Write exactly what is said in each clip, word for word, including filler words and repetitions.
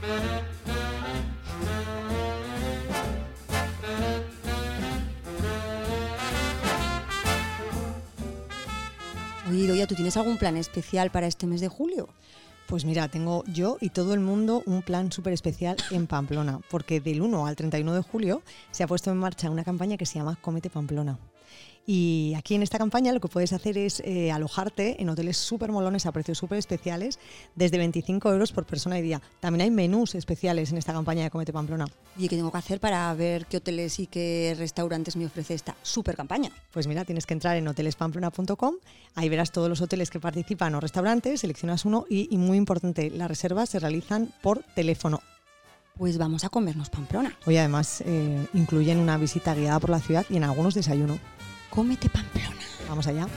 Oye, Idoia, ¿tú tienes algún plan especial para este mes de julio? Pues mira, tengo yo y todo el mundo un plan súper especial en Pamplona, porque del uno al treinta y uno de julio se ha puesto en marcha una campaña que se llama Cómete Pamplona. Y aquí en esta campaña lo que puedes hacer es eh, alojarte en hoteles súper molones a precios súper especiales, desde veinticinco euros por persona y día. También hay menús especiales en esta campaña de Cómete Pamplona. ¿Y qué tengo que hacer para ver qué hoteles y qué restaurantes me ofrece esta súper campaña? Pues mira, tienes que entrar en hoteles pamplona punto com, ahí verás todos los hoteles que participan o restaurantes, seleccionas uno y, y muy importante, las reservas se realizan por teléfono. Pues vamos a comernos Pamplona. Hoy además eh, incluyen una visita guiada por la ciudad y en algunos desayuno. Cómete Pamplona. Vamos allá.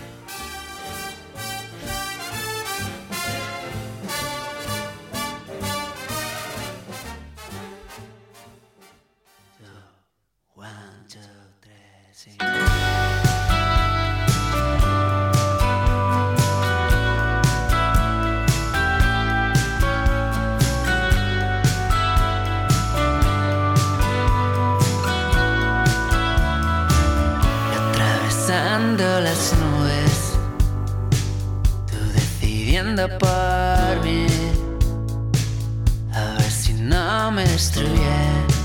Las nubes, tú decidiendo por mí, a ver si no me destruye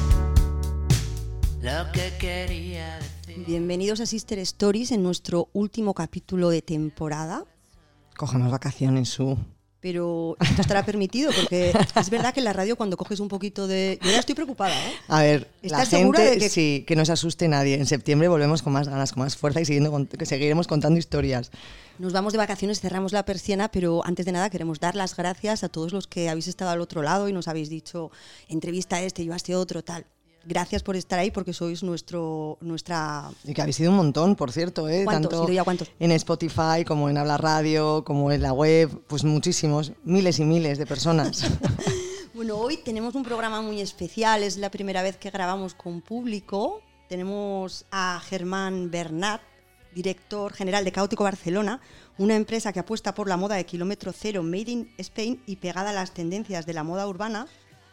lo que quería decir. Bienvenidos a Sister Stories en nuestro último capítulo de temporada. Cójanos vacaciones, Su. Pero esto estará permitido porque es verdad que en la radio cuando coges un poquito de... Yo ya estoy preocupada, ¿eh? A ver, la gente, de que... sí, que no se asuste nadie. En septiembre volvemos con más ganas, con más fuerza y siguiendo, que seguiremos contando historias. Nos vamos de vacaciones, cerramos la persiana, pero antes de nada queremos dar las gracias a todos los que habéis estado al otro lado y nos habéis dicho entrevista a este, yo a este otro, tal. Gracias por estar ahí porque sois nuestro nuestra... Y que habéis sido un montón, por cierto, ¿eh? ¿Cuántos? Tanto ¿Idoia, cuántos? En Spotify, como en Habla Radio, como en la web, pues muchísimos, miles y miles de personas. Bueno, hoy tenemos un programa muy especial, es la primera vez que grabamos con público. Tenemos a Germán Bernat, director general de Caótico Barcelona, una empresa que apuesta por la moda de kilómetro cero, made in Spain y pegada a las tendencias de la moda urbana,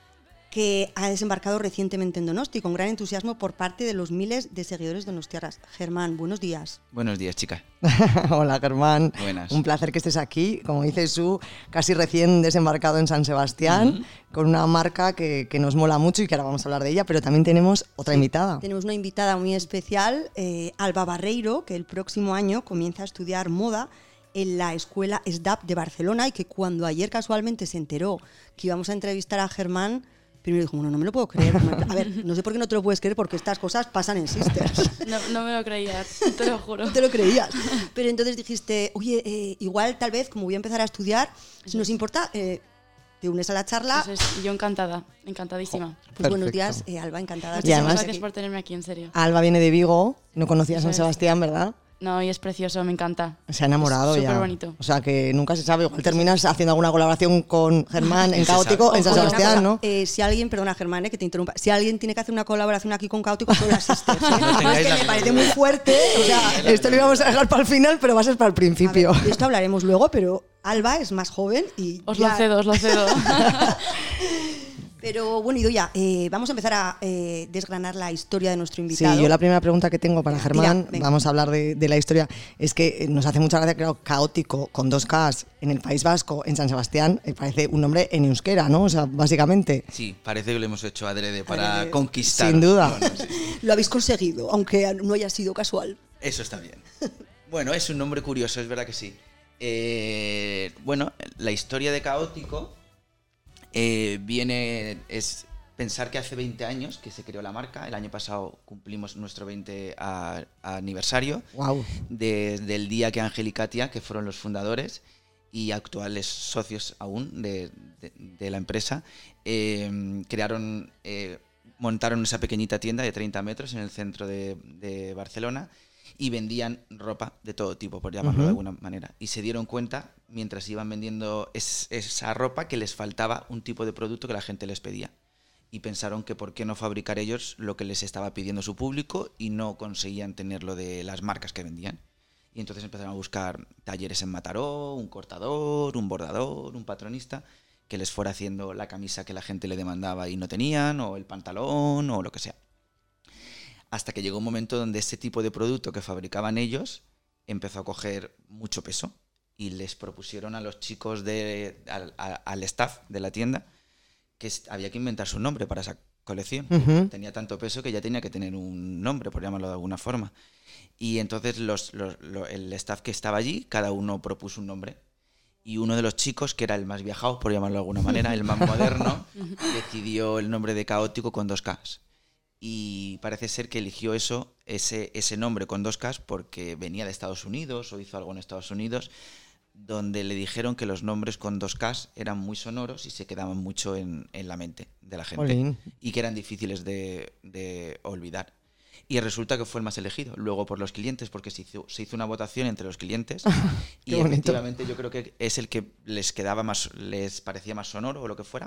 que ha desembarcado recientemente en Donosti con gran entusiasmo por parte de los miles de seguidores donostiarras. Germán, buenos días. Buenos días, chica. Hola, Germán. Buenas. Un placer que estés aquí, como dice Su, casi recién desembarcado en San Sebastián, uh-huh. con una marca que, que nos mola mucho y que ahora vamos a hablar de ella, pero también tenemos otra sí, invitada. Tenemos una invitada muy especial, eh, Alba Barreiro, que el próximo año comienza a estudiar moda en la escuela S D A P de Barcelona y que cuando ayer casualmente se enteró que íbamos a entrevistar a Germán, primero dijo, bueno, no me lo puedo creer. A ver, no sé por qué no te lo puedes creer, porque estas cosas pasan en Sisters. No, no me lo creía, te lo juro. No te lo creías. Pero entonces dijiste, oye, eh, igual tal vez, como voy a empezar a estudiar, si nos importa, eh, te unes a la charla. Eso es, yo encantada, encantadísima. Oh, pues perfecto. Buenos días, eh, Alba, encantada. Muchísimas además, gracias por tenerme aquí, en serio. Alba viene de Vigo, no conocía Eso San es. Sebastián, ¿verdad? No, y es precioso, me encanta. Se ha enamorado es ya. Súper bonito. O sea, que nunca se sabe. Igual terminas haciendo alguna colaboración con Germán en Caótico, sabe. en San Ojo, Sebastián, cosa, ¿no? Eh, si alguien, perdona Germán, eh, que te interrumpa, si alguien tiene que hacer una colaboración aquí con Caótico, son las Sisters. ¿eh? No Es que la me parece muy fuerte. O sea, Esto lo íbamos a dejar para el final, pero va a ser para el principio. a ver, de esto hablaremos luego, pero Alba es más joven y Os ya... lo cedo, os lo cedo. Pero bueno, Idoia, eh, vamos a empezar a eh, desgranar la historia de nuestro invitado. Sí, yo la primera pregunta que tengo para Germán, Mira, vamos a hablar de, de la historia, es que nos hace mucha gracia, claro, Caótico, con dos Ks, en el País Vasco, en San Sebastián, eh, parece un nombre en euskera, ¿no? O sea, básicamente. Sí, parece que lo hemos hecho adrede para Adrede. conquistar. Sin duda. No, no, sí, sí. Lo habéis conseguido, aunque no haya sido casual. Eso está bien. Bueno, es un nombre curioso, es verdad que sí. Eh, bueno, la historia de Caótico eh, viene... es pensar que hace veinte años que se creó la marca. El año pasado cumplimos nuestro veinte a, a aniversario. Wow. De, del día que Ángel y Katia, que fueron los fundadores y actuales socios aún de, de, de la empresa, eh, crearon, eh, montaron esa pequeñita tienda de treinta metros en el centro de, de Barcelona y vendían ropa de todo tipo, por llamarlo uh-huh. de alguna manera. Y se dieron cuenta, mientras iban vendiendo es, esa ropa, que les faltaba un tipo de producto que la gente les pedía. Y pensaron que por qué no fabricar ellos lo que les estaba pidiendo su público y no conseguían tenerlo de las marcas que vendían. Y entonces empezaron a buscar talleres en Mataró, un cortador, un bordador, un patronista, que les fuera haciendo la camisa que la gente le demandaba y no tenían, o el pantalón, o lo que sea. Hasta que llegó un momento donde ese tipo de producto que fabricaban ellos empezó a coger mucho peso y les propusieron a los chicos, de, al, a, al staff de la tienda, que había que inventar su nombre para esa colección. Uh-huh. Tenía tanto peso que ya tenía que tener un nombre, por llamarlo de alguna forma. Y entonces los, los, los, el staff que estaba allí, cada uno propuso un nombre. Y uno de los chicos, que era el más viajado, por llamarlo de alguna manera, el más moderno, decidió el nombre de Caótico con dos Ks. Y parece ser que eligió eso, ese, ese nombre con dos Ks porque venía de Estados Unidos o hizo algo en Estados Unidos, donde le dijeron que los nombres con dos Ks eran muy sonoros y se quedaban mucho en, en la mente de la gente. Olín. Y que eran difíciles de, de olvidar. Y resulta que fue el más elegido, luego por los clientes, porque se hizo, se hizo una votación entre los clientes y bonito. Efectivamente yo creo que es el que les quedaba más, les parecía más sonoro o lo que fuera.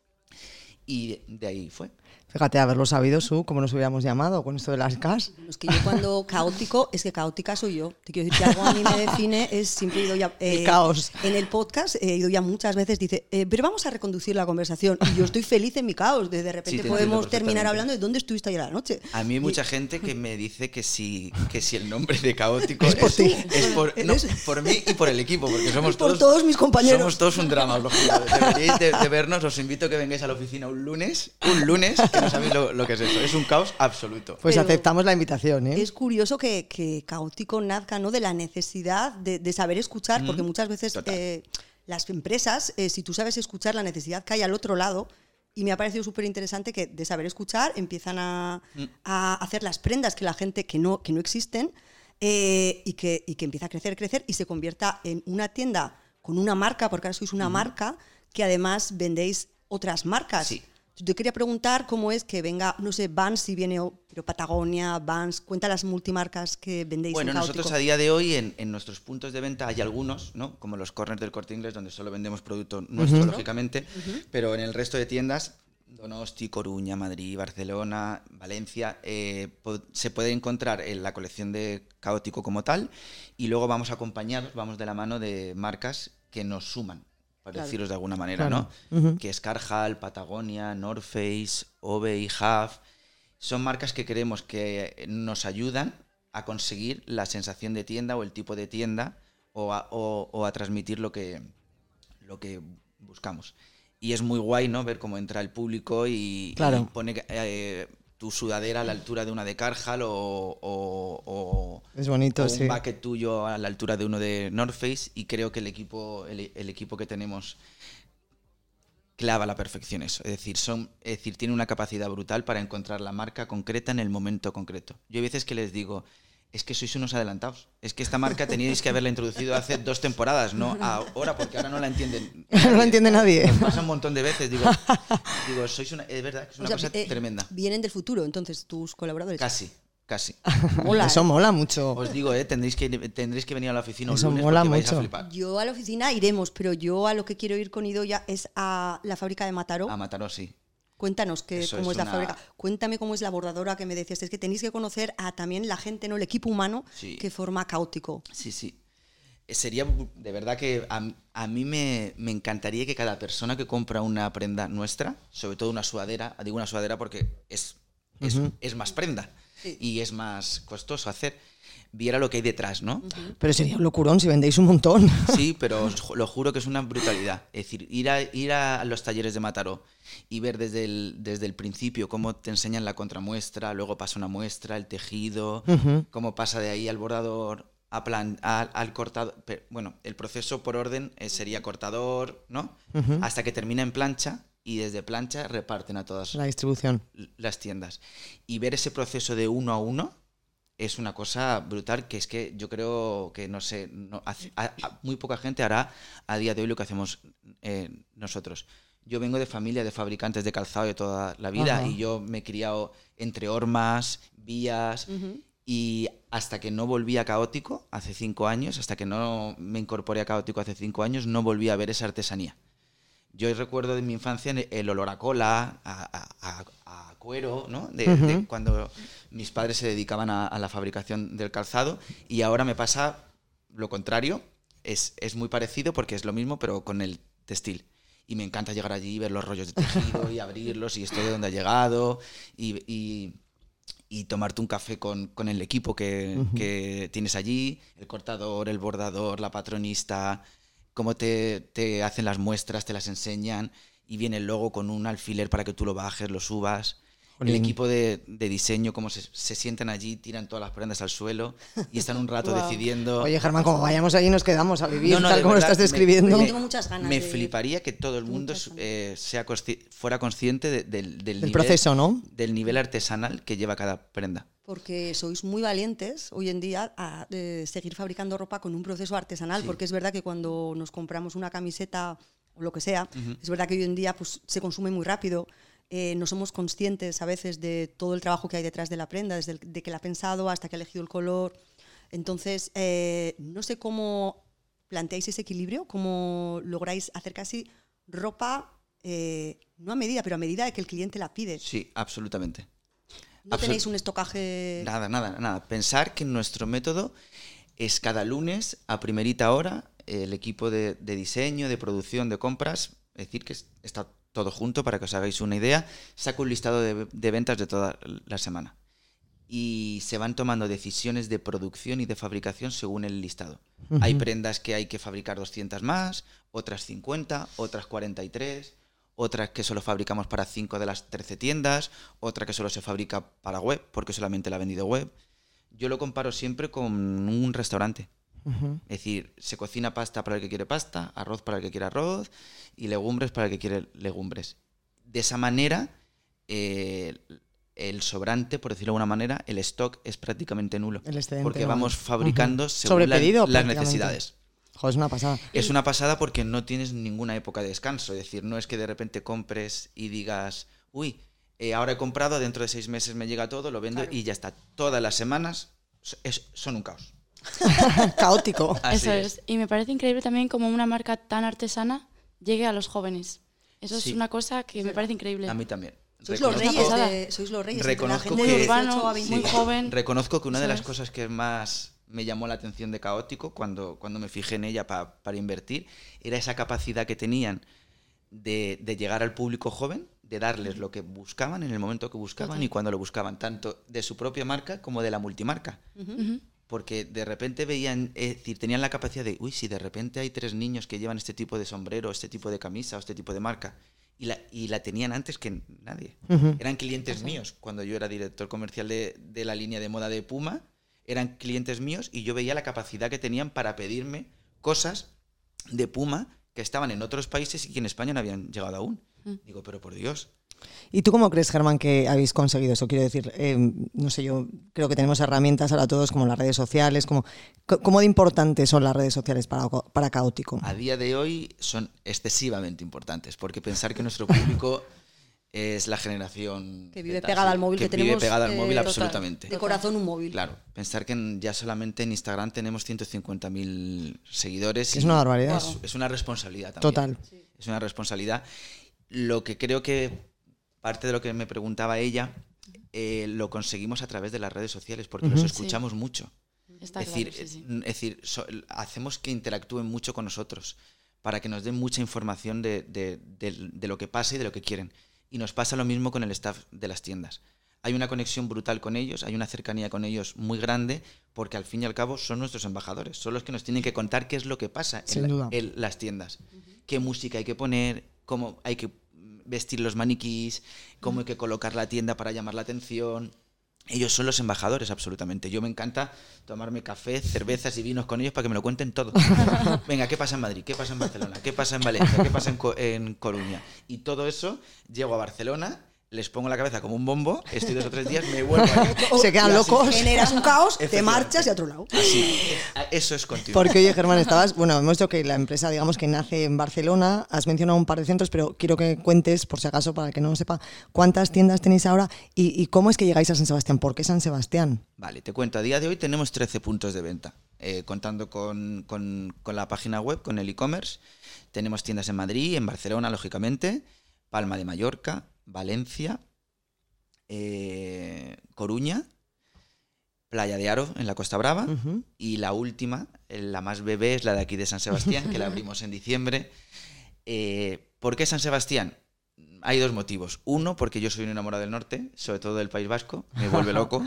Y de ahí fue. Fíjate, haberlo sabido, Su, como nos hubiéramos llamado con esto de las Ks. Es que yo cuando caótico, es que caótica soy yo. Te quiero decir que algo a mí me define, es siempre he ido ya... Eh, el caos. En el podcast he ido ya muchas veces, dice, eh, pero vamos a reconducir la conversación. Y yo estoy feliz en mi caos. De, de repente sí, podemos terminar hablando de dónde estuviste ayer a la noche. A mí hay mucha y... gente que me dice que si, que si el nombre de caótico es por, es, ti. es por, no, por mí y por el equipo, porque somos por todos... todos mis compañeros. Somos todos un drama, os lo juro. Deberíais de, de vernos, os invito a que vengáis a la oficina un lunes, un lunes, que no sabéis lo, lo que es eso. Es un caos absoluto. Pues Pero aceptamos la invitación, ¿eh? Es curioso que, que caótico nazca, ¿no? De la necesidad de, de saber escuchar, mm, porque muchas veces eh, las empresas, eh, si tú sabes escuchar la necesidad que hay al otro lado, y me ha parecido súper interesante que de saber escuchar empiezan a, mm. a hacer las prendas que la gente que no, que no existen eh, y, que, y que empieza a crecer, crecer y se convierta en una tienda con una marca, porque ahora sois una mm. marca que además vendéis otras marcas. Sí. Yo quería preguntar cómo es que venga, no sé, Vans, si viene, pero Patagonia, Vans, cuenta las multimarcas que vendéis. Bueno, en nosotros a día de hoy en, en nuestros puntos de venta hay algunos, ¿no? Como los corners del Corte Inglés, donde solo vendemos producto nuestro, uh-huh. lógicamente, uh-huh. pero en el resto de tiendas, Donosti, Coruña, Madrid, Barcelona, Valencia, eh, po- se puede encontrar en la colección de Caótico como tal, y luego vamos acompañados, vamos de la mano de marcas que nos suman. Para claro. deciros de alguna manera, claro. ¿no? Uh-huh. Que es Carhartt, Patagonia, North Face, Ove y Huff. Son marcas que creemos que nos ayudan a conseguir la sensación de tienda o el tipo de tienda o a, o, o a transmitir lo que, lo que buscamos. Y es muy guay, ¿no? Ver cómo entra el público y, claro. y pone eh, tu sudadera a la altura de una de Carhartt o, o, o, es bonito, o un sí. bucket tuyo a la altura de uno de North Face, y creo que el equipo, el, el equipo que tenemos clava a la perfección eso. Es decir, son, es decir, tiene una capacidad brutal para encontrar la marca concreta en el momento concreto. Yo hay veces que les digo, es que sois unos adelantados. Es que esta marca teníais que haberla introducido hace dos temporadas, no ahora, porque ahora no la entienden. No la entiende nadie. Me pasa un montón de veces. Digo, digo sois una, es verdad que es una o sea, cosa eh, tremenda. Vienen del futuro, entonces, tus colaboradores. Casi, casi. Mola, Eso eh. mola mucho. Os digo, eh, tendréis que tendréis que venir a la oficina Eso un lunes mola porque vais mucho. a flipar. Yo a la oficina iremos, pero yo a lo que quiero ir con Idoia es a la fábrica de Mataró. A Mataró, sí. Cuéntanos que, cómo es, es la una... fábrica. Cuéntame cómo es la bordadora que me decías. Es que tenéis que conocer a también la gente, ¿no? El equipo humano sí. que forma Caótico. Sí, sí. Sería de verdad que a, a mí me, me encantaría que cada persona que compra una prenda nuestra, sobre todo una sudadera, digo una sudadera porque es, es, uh-huh. es más prenda sí. y es más costoso hacer, viera lo que hay detrás, ¿no? Uh-huh. Pero sería un locurón si vendéis un montón. Sí, pero os lo juro que es una brutalidad. Es decir, ir a, ir a los talleres de Mataró y ver desde el, desde el principio cómo te enseñan la contramuestra, luego pasa una muestra, el tejido, uh-huh. cómo pasa de ahí al bordador, a plan, a, al cortador. Bueno, el proceso por orden sería cortador, ¿no? Uh-huh. Hasta que termina en plancha. Y desde plancha reparten a todas la distribución, las tiendas. Y ver ese proceso de uno a uno es una cosa brutal, que es que yo creo que, no sé, no, hace, a, a, muy poca gente hará a día de hoy lo que hacemos eh, nosotros. Yo vengo de familia de fabricantes de calzado de toda la vida. Ajá. Y yo me he criado entre hormas, vías, uh-huh. y hasta que no volví a Caótico hace cinco años, hasta que no me incorporé a Caótico hace cinco años, no volví a ver esa artesanía. Yo recuerdo de mi infancia el olor a cola, a, a, a cuero, ¿no? De, uh-huh. de cuando mis padres se dedicaban a, a la fabricación del calzado, y ahora me pasa lo contrario. Es, es muy parecido porque es lo mismo, pero con el textil. y me encanta llegar allí y ver los rollos de tejido y abrirlos y esto de dónde ha llegado y, y, y tomarte un café con, con el equipo que, uh-huh. que tienes allí, el cortador, el bordador, la patronista, cómo te, te hacen las muestras, te las enseñan y viene luego con un alfiler para que tú lo bajes, lo subas. El equipo de, de diseño, cómo se, se sientan allí, tiran todas las prendas al suelo y están un rato wow. decidiendo... Oye, Germán, como vayamos allí nos quedamos a vivir, no, no, tal como verdad, lo estás describiendo. Me, me, tengo muchas ganas me de... fliparía que todo el mundo eh, sea consci- fuera consciente de, de, del, del nivel, proceso, ¿no? Del nivel artesanal que lleva cada prenda. Porque sois muy valientes hoy en día a eh, seguir fabricando ropa con un proceso artesanal, sí. porque es verdad que cuando nos compramos una camiseta o lo que sea, uh-huh. es verdad que hoy en día pues, se consume muy rápido. Eh, no somos conscientes a veces de todo el trabajo que hay detrás de la prenda, desde el, de que la ha pensado hasta que ha elegido el color. Entonces, eh, no sé cómo planteáis ese equilibrio, cómo lográis hacer casi ropa, eh, no a medida, pero a medida de que el cliente la pide. Sí, absolutamente. ¿No Absolut- tenéis un estocaje? Nada, nada, nada. Pensar que nuestro método es cada lunes a primerita hora el equipo de, de diseño, de producción, de compras, es decir, que está todo junto para que os hagáis una idea, saca un listado de, de ventas de toda la semana y se van tomando decisiones de producción y de fabricación según el listado. Uh-huh. Hay prendas que hay que fabricar doscientas más, otras cincuenta, otras cuarenta y tres, otras que solo fabricamos para cinco de las trece tiendas, otra que solo se fabrica para web porque solamente la ha vendido web. Yo lo comparo siempre con un restaurante. Uh-huh. Es decir, se cocina pasta para el que quiere pasta, arroz para el que quiere arroz y legumbres para el que quiere legumbres. De esa manera, eh, el sobrante, por decirlo de alguna manera, el stock es prácticamente nulo. El excedente, porque ¿no? vamos fabricando uh-huh. según Sobrepedido, la, las necesidades. Joder, es una pasada. Es una pasada porque no tienes ninguna época de descanso. Es decir, no es que de repente compres y digas, uy, eh, ahora he comprado, dentro de seis meses me llega todo, lo vendo claro. y ya está. Todas las semanas es, son un caos. Caótico. Eso es. es. Y me parece increíble también como una marca tan artesana llegue a los jóvenes. Eso sí. es una cosa que me parece increíble. A mí también. Sois los reyes, de, sois los reyes. Reconozco la que, gente de dieciocho a veinte muy joven. Reconozco que una de las cosas que más me llamó la atención de Caótico cuando, cuando me fijé en ella pa, para invertir era esa capacidad que tenían de, de llegar al público joven, de darles lo que buscaban en el momento que buscaban uh-huh. y cuando lo buscaban, tanto de su propia marca como de la multimarca. Uh-huh. Porque de repente veían, es decir, tenían la capacidad de, uy, si de repente hay tres niños que llevan este tipo de sombrero, este tipo de camisa o este tipo de marca, y la, y la tenían antes que nadie. Uh-huh. Eran clientes uh-huh. míos. Cuando yo era director comercial de, de la línea de moda de Puma, eran clientes míos y yo veía la capacidad que tenían para pedirme cosas de Puma que estaban en otros países y que en España no habían llegado aún. Uh-huh. Digo, pero por Dios... ¿Y tú cómo crees, Germán, que habéis conseguido eso? Quiero decir, eh, no sé, yo creo que tenemos herramientas ahora todos como las redes sociales, como, ¿cómo de importantes son las redes sociales para, para Caótico? A día de hoy son excesivamente importantes, porque pensar que nuestro público es la generación... Que vive pegada al móvil, que, que vive tenemos... pegada al móvil eh, absolutamente. De corazón un móvil. Claro, pensar que ya solamente en Instagram tenemos ciento cincuenta mil seguidores. Es una barbaridad. Es, es una responsabilidad también. Total. Sí. Es una responsabilidad. Lo que creo que... Parte de lo que me preguntaba ella, eh, lo conseguimos a través de las redes sociales, porque uh-huh. los escuchamos sí. mucho. Está es, decir, claro, sí, sí. es decir, so, hacemos que interactúen mucho con nosotros, para que nos den mucha información de, de, de, de lo que pasa y de lo que quieren. Y nos pasa lo mismo con el staff de las tiendas. Hay una conexión brutal con ellos, hay una cercanía con ellos muy grande, porque al fin y al cabo son nuestros embajadores, son los que nos tienen que contar qué es lo que pasa en, la, en las tiendas, uh-huh. qué música hay que poner, cómo hay que vestir los maniquís, cómo hay que colocar la tienda para llamar la atención. Ellos son los embajadores, absolutamente. Yo me encanta tomarme café, cervezas y vinos con ellos para que me lo cuenten todo. Venga, ¿qué pasa en Madrid? ¿Qué pasa en Barcelona? ¿Qué pasa en Valencia? ¿Qué pasa en, Co- en Coruña? Y todo eso, llego a Barcelona, les pongo la cabeza como un bombo, estoy dos o tres días, me vuelvo a... Se quedan locos. Generas un caos, te marchas y a otro lado. Así, eso es continuo. Porque, oye, Germán, estabas... Bueno, hemos dicho que la empresa, digamos, que nace en Barcelona, has mencionado un par de centros, pero quiero que cuentes, por si acaso, para el que no lo sepa, cuántas tiendas tenéis ahora y, y cómo es que llegáis a San Sebastián. ¿Por qué San Sebastián? Vale, te cuento. A día de hoy tenemos trece puntos de venta, eh, contando con, con, con la página web, con el e-commerce. Tenemos tiendas en Madrid, en Barcelona, lógicamente, Palma de Mallorca, Valencia... Eh, Coruña, Playa de Aro en la Costa Brava uh-huh. y la última, la más bebé, es la de aquí de San Sebastián, que la abrimos en diciembre. Eh, ¿Por qué San Sebastián? Hay dos motivos. Uno, porque yo soy un enamorado del norte, sobre todo del País Vasco, me vuelve loco.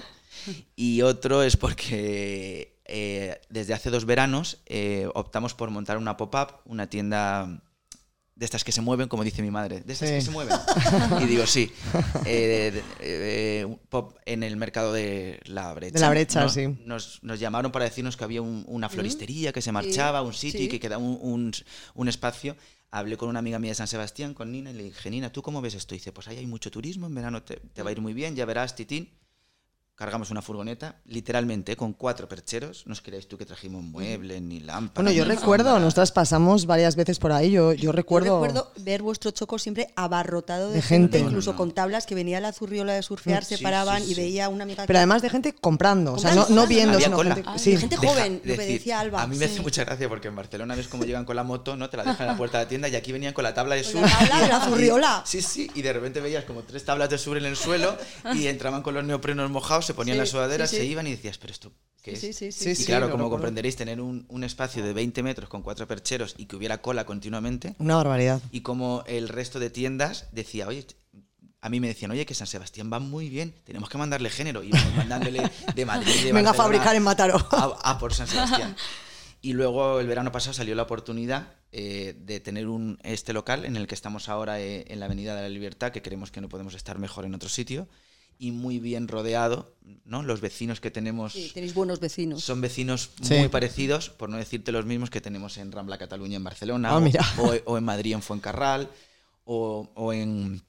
Y otro es porque eh, desde hace dos veranos eh, optamos por montar una pop-up, una tienda de estas que se mueven, como dice mi madre. ¿De estas Sí. que se mueven? Y digo, sí. Eh, de- eh, pop en el mercado de La Brecha. De La Brecha, ¿no? sí. Nos, nos llamaron para decirnos que había un- una floristería que se marchaba, un sitio sí. y que quedaba un, un, un espacio. Hablé con una amiga mía de San Sebastián, con Nina, y le dije, Nina, ¿tú cómo ves esto? Y dice, pues ahí hay mucho turismo, en verano te, te va a ir muy bien, ya verás, titín. Cargamos una furgoneta, literalmente, con cuatro percheros. No os creáis tú que trajimos muebles, ni lámparas. Bueno, yo ni recuerdo, alfombras. nosotras pasamos varias veces por ahí, yo, yo recuerdo... Yo recuerdo ver vuestro choco siempre abarrotado de, De gente, gente. incluso No, no, no. con tablas que venía la zurriola de surfear, se Sí, paraban sí, y sí. veía una amiga Pero que- además de gente comprando, o sea, no, Comprando, no viendo, Había sino cola. gente... Ah, sí. gente Deja- joven, lo que decir, decía Alba. A mí me Sí. hace mucha gracia porque en Barcelona ves cómo llegan con la moto, ¿no? Te la dejan en la puerta de la tienda y aquí venían con la tabla de Con sur. la tabla de la zurriola. Sí, sí, y de repente veías como tres tablas de sur en el suelo y entraban con los neoprenos mojados, se ponían Sí, las sudaderas, sí, sí. se iban y decías, ¿pero esto qué Sí, es? sí, sí, Sí, Y sí, claro, lo como recuerdo. comprenderéis, tener un, un espacio de veinte metros con cuatro percheros y que hubiera cola continuamente, Una barbaridad. y como el resto de tiendas decía, oye, a mí me decían, oye, que San Sebastián va muy bien, tenemos que mandarle género. Y vamos mandándole de Madrid, de Venga a Barcelona fabricar en Mataró. A, a por San Sebastián. Y luego el verano pasado salió la oportunidad eh, de tener un, este local en el que estamos ahora eh, en la Avenida de la Libertad, que creemos que no podemos estar mejor en otro sitio, y muy bien rodeado, ¿no? Los vecinos que tenemos... Sí, tenéis buenos vecinos. Son vecinos Sí. muy parecidos, por no decirte los mismos que tenemos en Rambla Cataluña en Barcelona, Ah, o, mira. o- o en Madrid en Fuencarral, o, o en,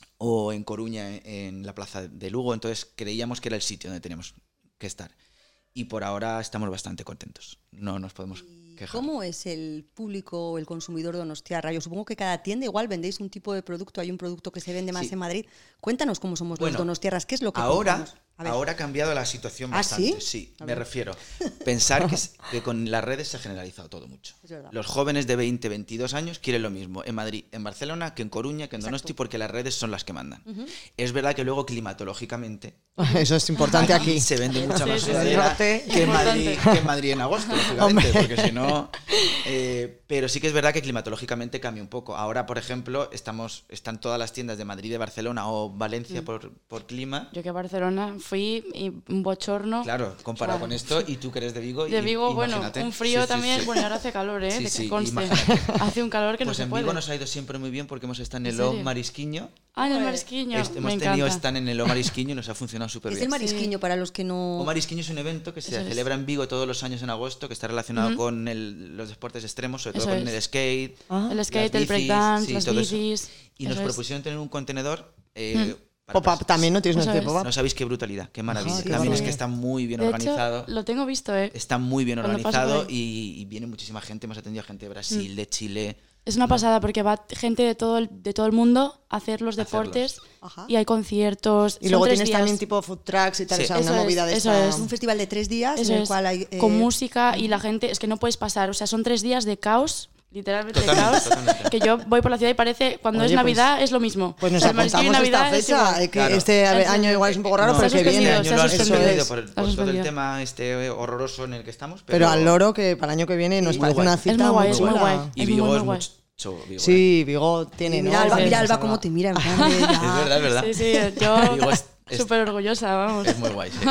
o en Coruña en, en la Plaza de Lugo. Entonces creíamos que era el sitio donde teníamos que estar. Y por ahora estamos bastante contentos. No nos podemos quejar. ¿Cómo es el público o el consumidor donostiarra? Yo supongo que cada tienda igual vendéis un tipo de producto, hay un producto que se vende más Sí. en Madrid. Cuéntanos cómo somos Bueno, los donostiarras, ¿qué es lo que Ahora, compramos? A ver. ahora ha cambiado la situación ¿Ah, bastante. sí? A me ver. refiero. Pensar que, s- que con las redes se ha generalizado todo mucho. Es verdad. Los jóvenes de veinte, veintidós años quieren lo mismo en Madrid, en Barcelona, que en Coruña, que en Donosti, porque las redes son las que mandan. Es verdad que luego climatológicamente Eso es importante aquí. se vende mucha Sí, más sí, sí. sudadera Norte. que, en Madrid, Importante. que en Madrid en agosto, lógicamente, porque si no... eh, pero sí que es verdad que climatológicamente cambia un poco. Ahora, por ejemplo, estamos, están todas las tiendas de Madrid, de Barcelona o Valencia por, por clima. Yo que a Barcelona fui y un bochorno. Claro, comparado Claro. con esto, y tú que eres de Vigo. De y- Vigo, bueno, imagínate. un frío Sí, sí, también. sí. Bueno, ahora hace calor, ¿eh? Sí, De que sí, conste. imagínate. Hace un calor que Pues no se en puede. Vigo nos ha ido siempre muy bien porque hemos estado en ¿En el O serio? Marisquiño. Ah, en el Joder. Marisquiño. Este- Me hemos tenido encanta. stand en el O Marisquiño y nos ha funcionado súper Es bien. el marisquiño para los que no... O Marisquiño es un evento que se Eso es. celebra en Vigo todos los años en agosto, que está relacionado Ujú. con el- los deportes extremos, sobre Eso todo con es. el skate. Ah. El skate, las el bicis, breakdance, sí, las todo eso. bicis. Y nos eso es. propusieron tener un contenedor. eh, Mm. para Pop-up pers- también, ¿no? Tienes Eso una es. pop-up. No sabéis qué brutalidad, qué maravilla. Ajá, qué También es maravilla. que está muy bien De organizado. hecho, lo tengo visto, ¿eh? Está muy bien Cuando paso organizado por y, y viene muchísima gente. Hemos atendido a gente de Brasil, de Chile. Es una pasada porque va gente de todo el, de todo el mundo a hacer los Hacerlos. deportes Ajá. y hay conciertos. Y Son luego tres tienes días. también tipo food trucks y tal, Sí. o sea, Eso una es, movida de eso esta... es. Es un festival de tres días Eso en el es, cual hay... eh, con música y la gente, es que no puedes pasar, o sea, son tres días de caos, literalmente Totalmente, de caos, totalmente. que yo voy por la ciudad y parece, cuando Oye, es pues- Navidad es lo mismo. Pues nos O sea, el Marisquiño y apuntamos esta Navidad es fecha, igual. eh, que Claro. este Eso año es. igual es un poco raro, No, pero está que viene. suspendido, Este se año ha lo han Eso suspendido. es. suspendido por, Está por todo el suspendido. tema este horroroso en el que estamos. Pero Pero al loro que para el año que viene nos Muy parece guay. una Es cita muy guay, muy es muy chula. guay. Y Es Vigo muy, muy es guay. mucho. Vigo, ¿eh? Sí, Vigo tiene, Y ¿no? mira, Alba, Sí, mira sí, Alba Esa cómo va. te mira. en plan de ya. Es verdad, es verdad. Sí, sí, yo Vigo es, es- súper orgullosa, vamos. es muy guay, sí.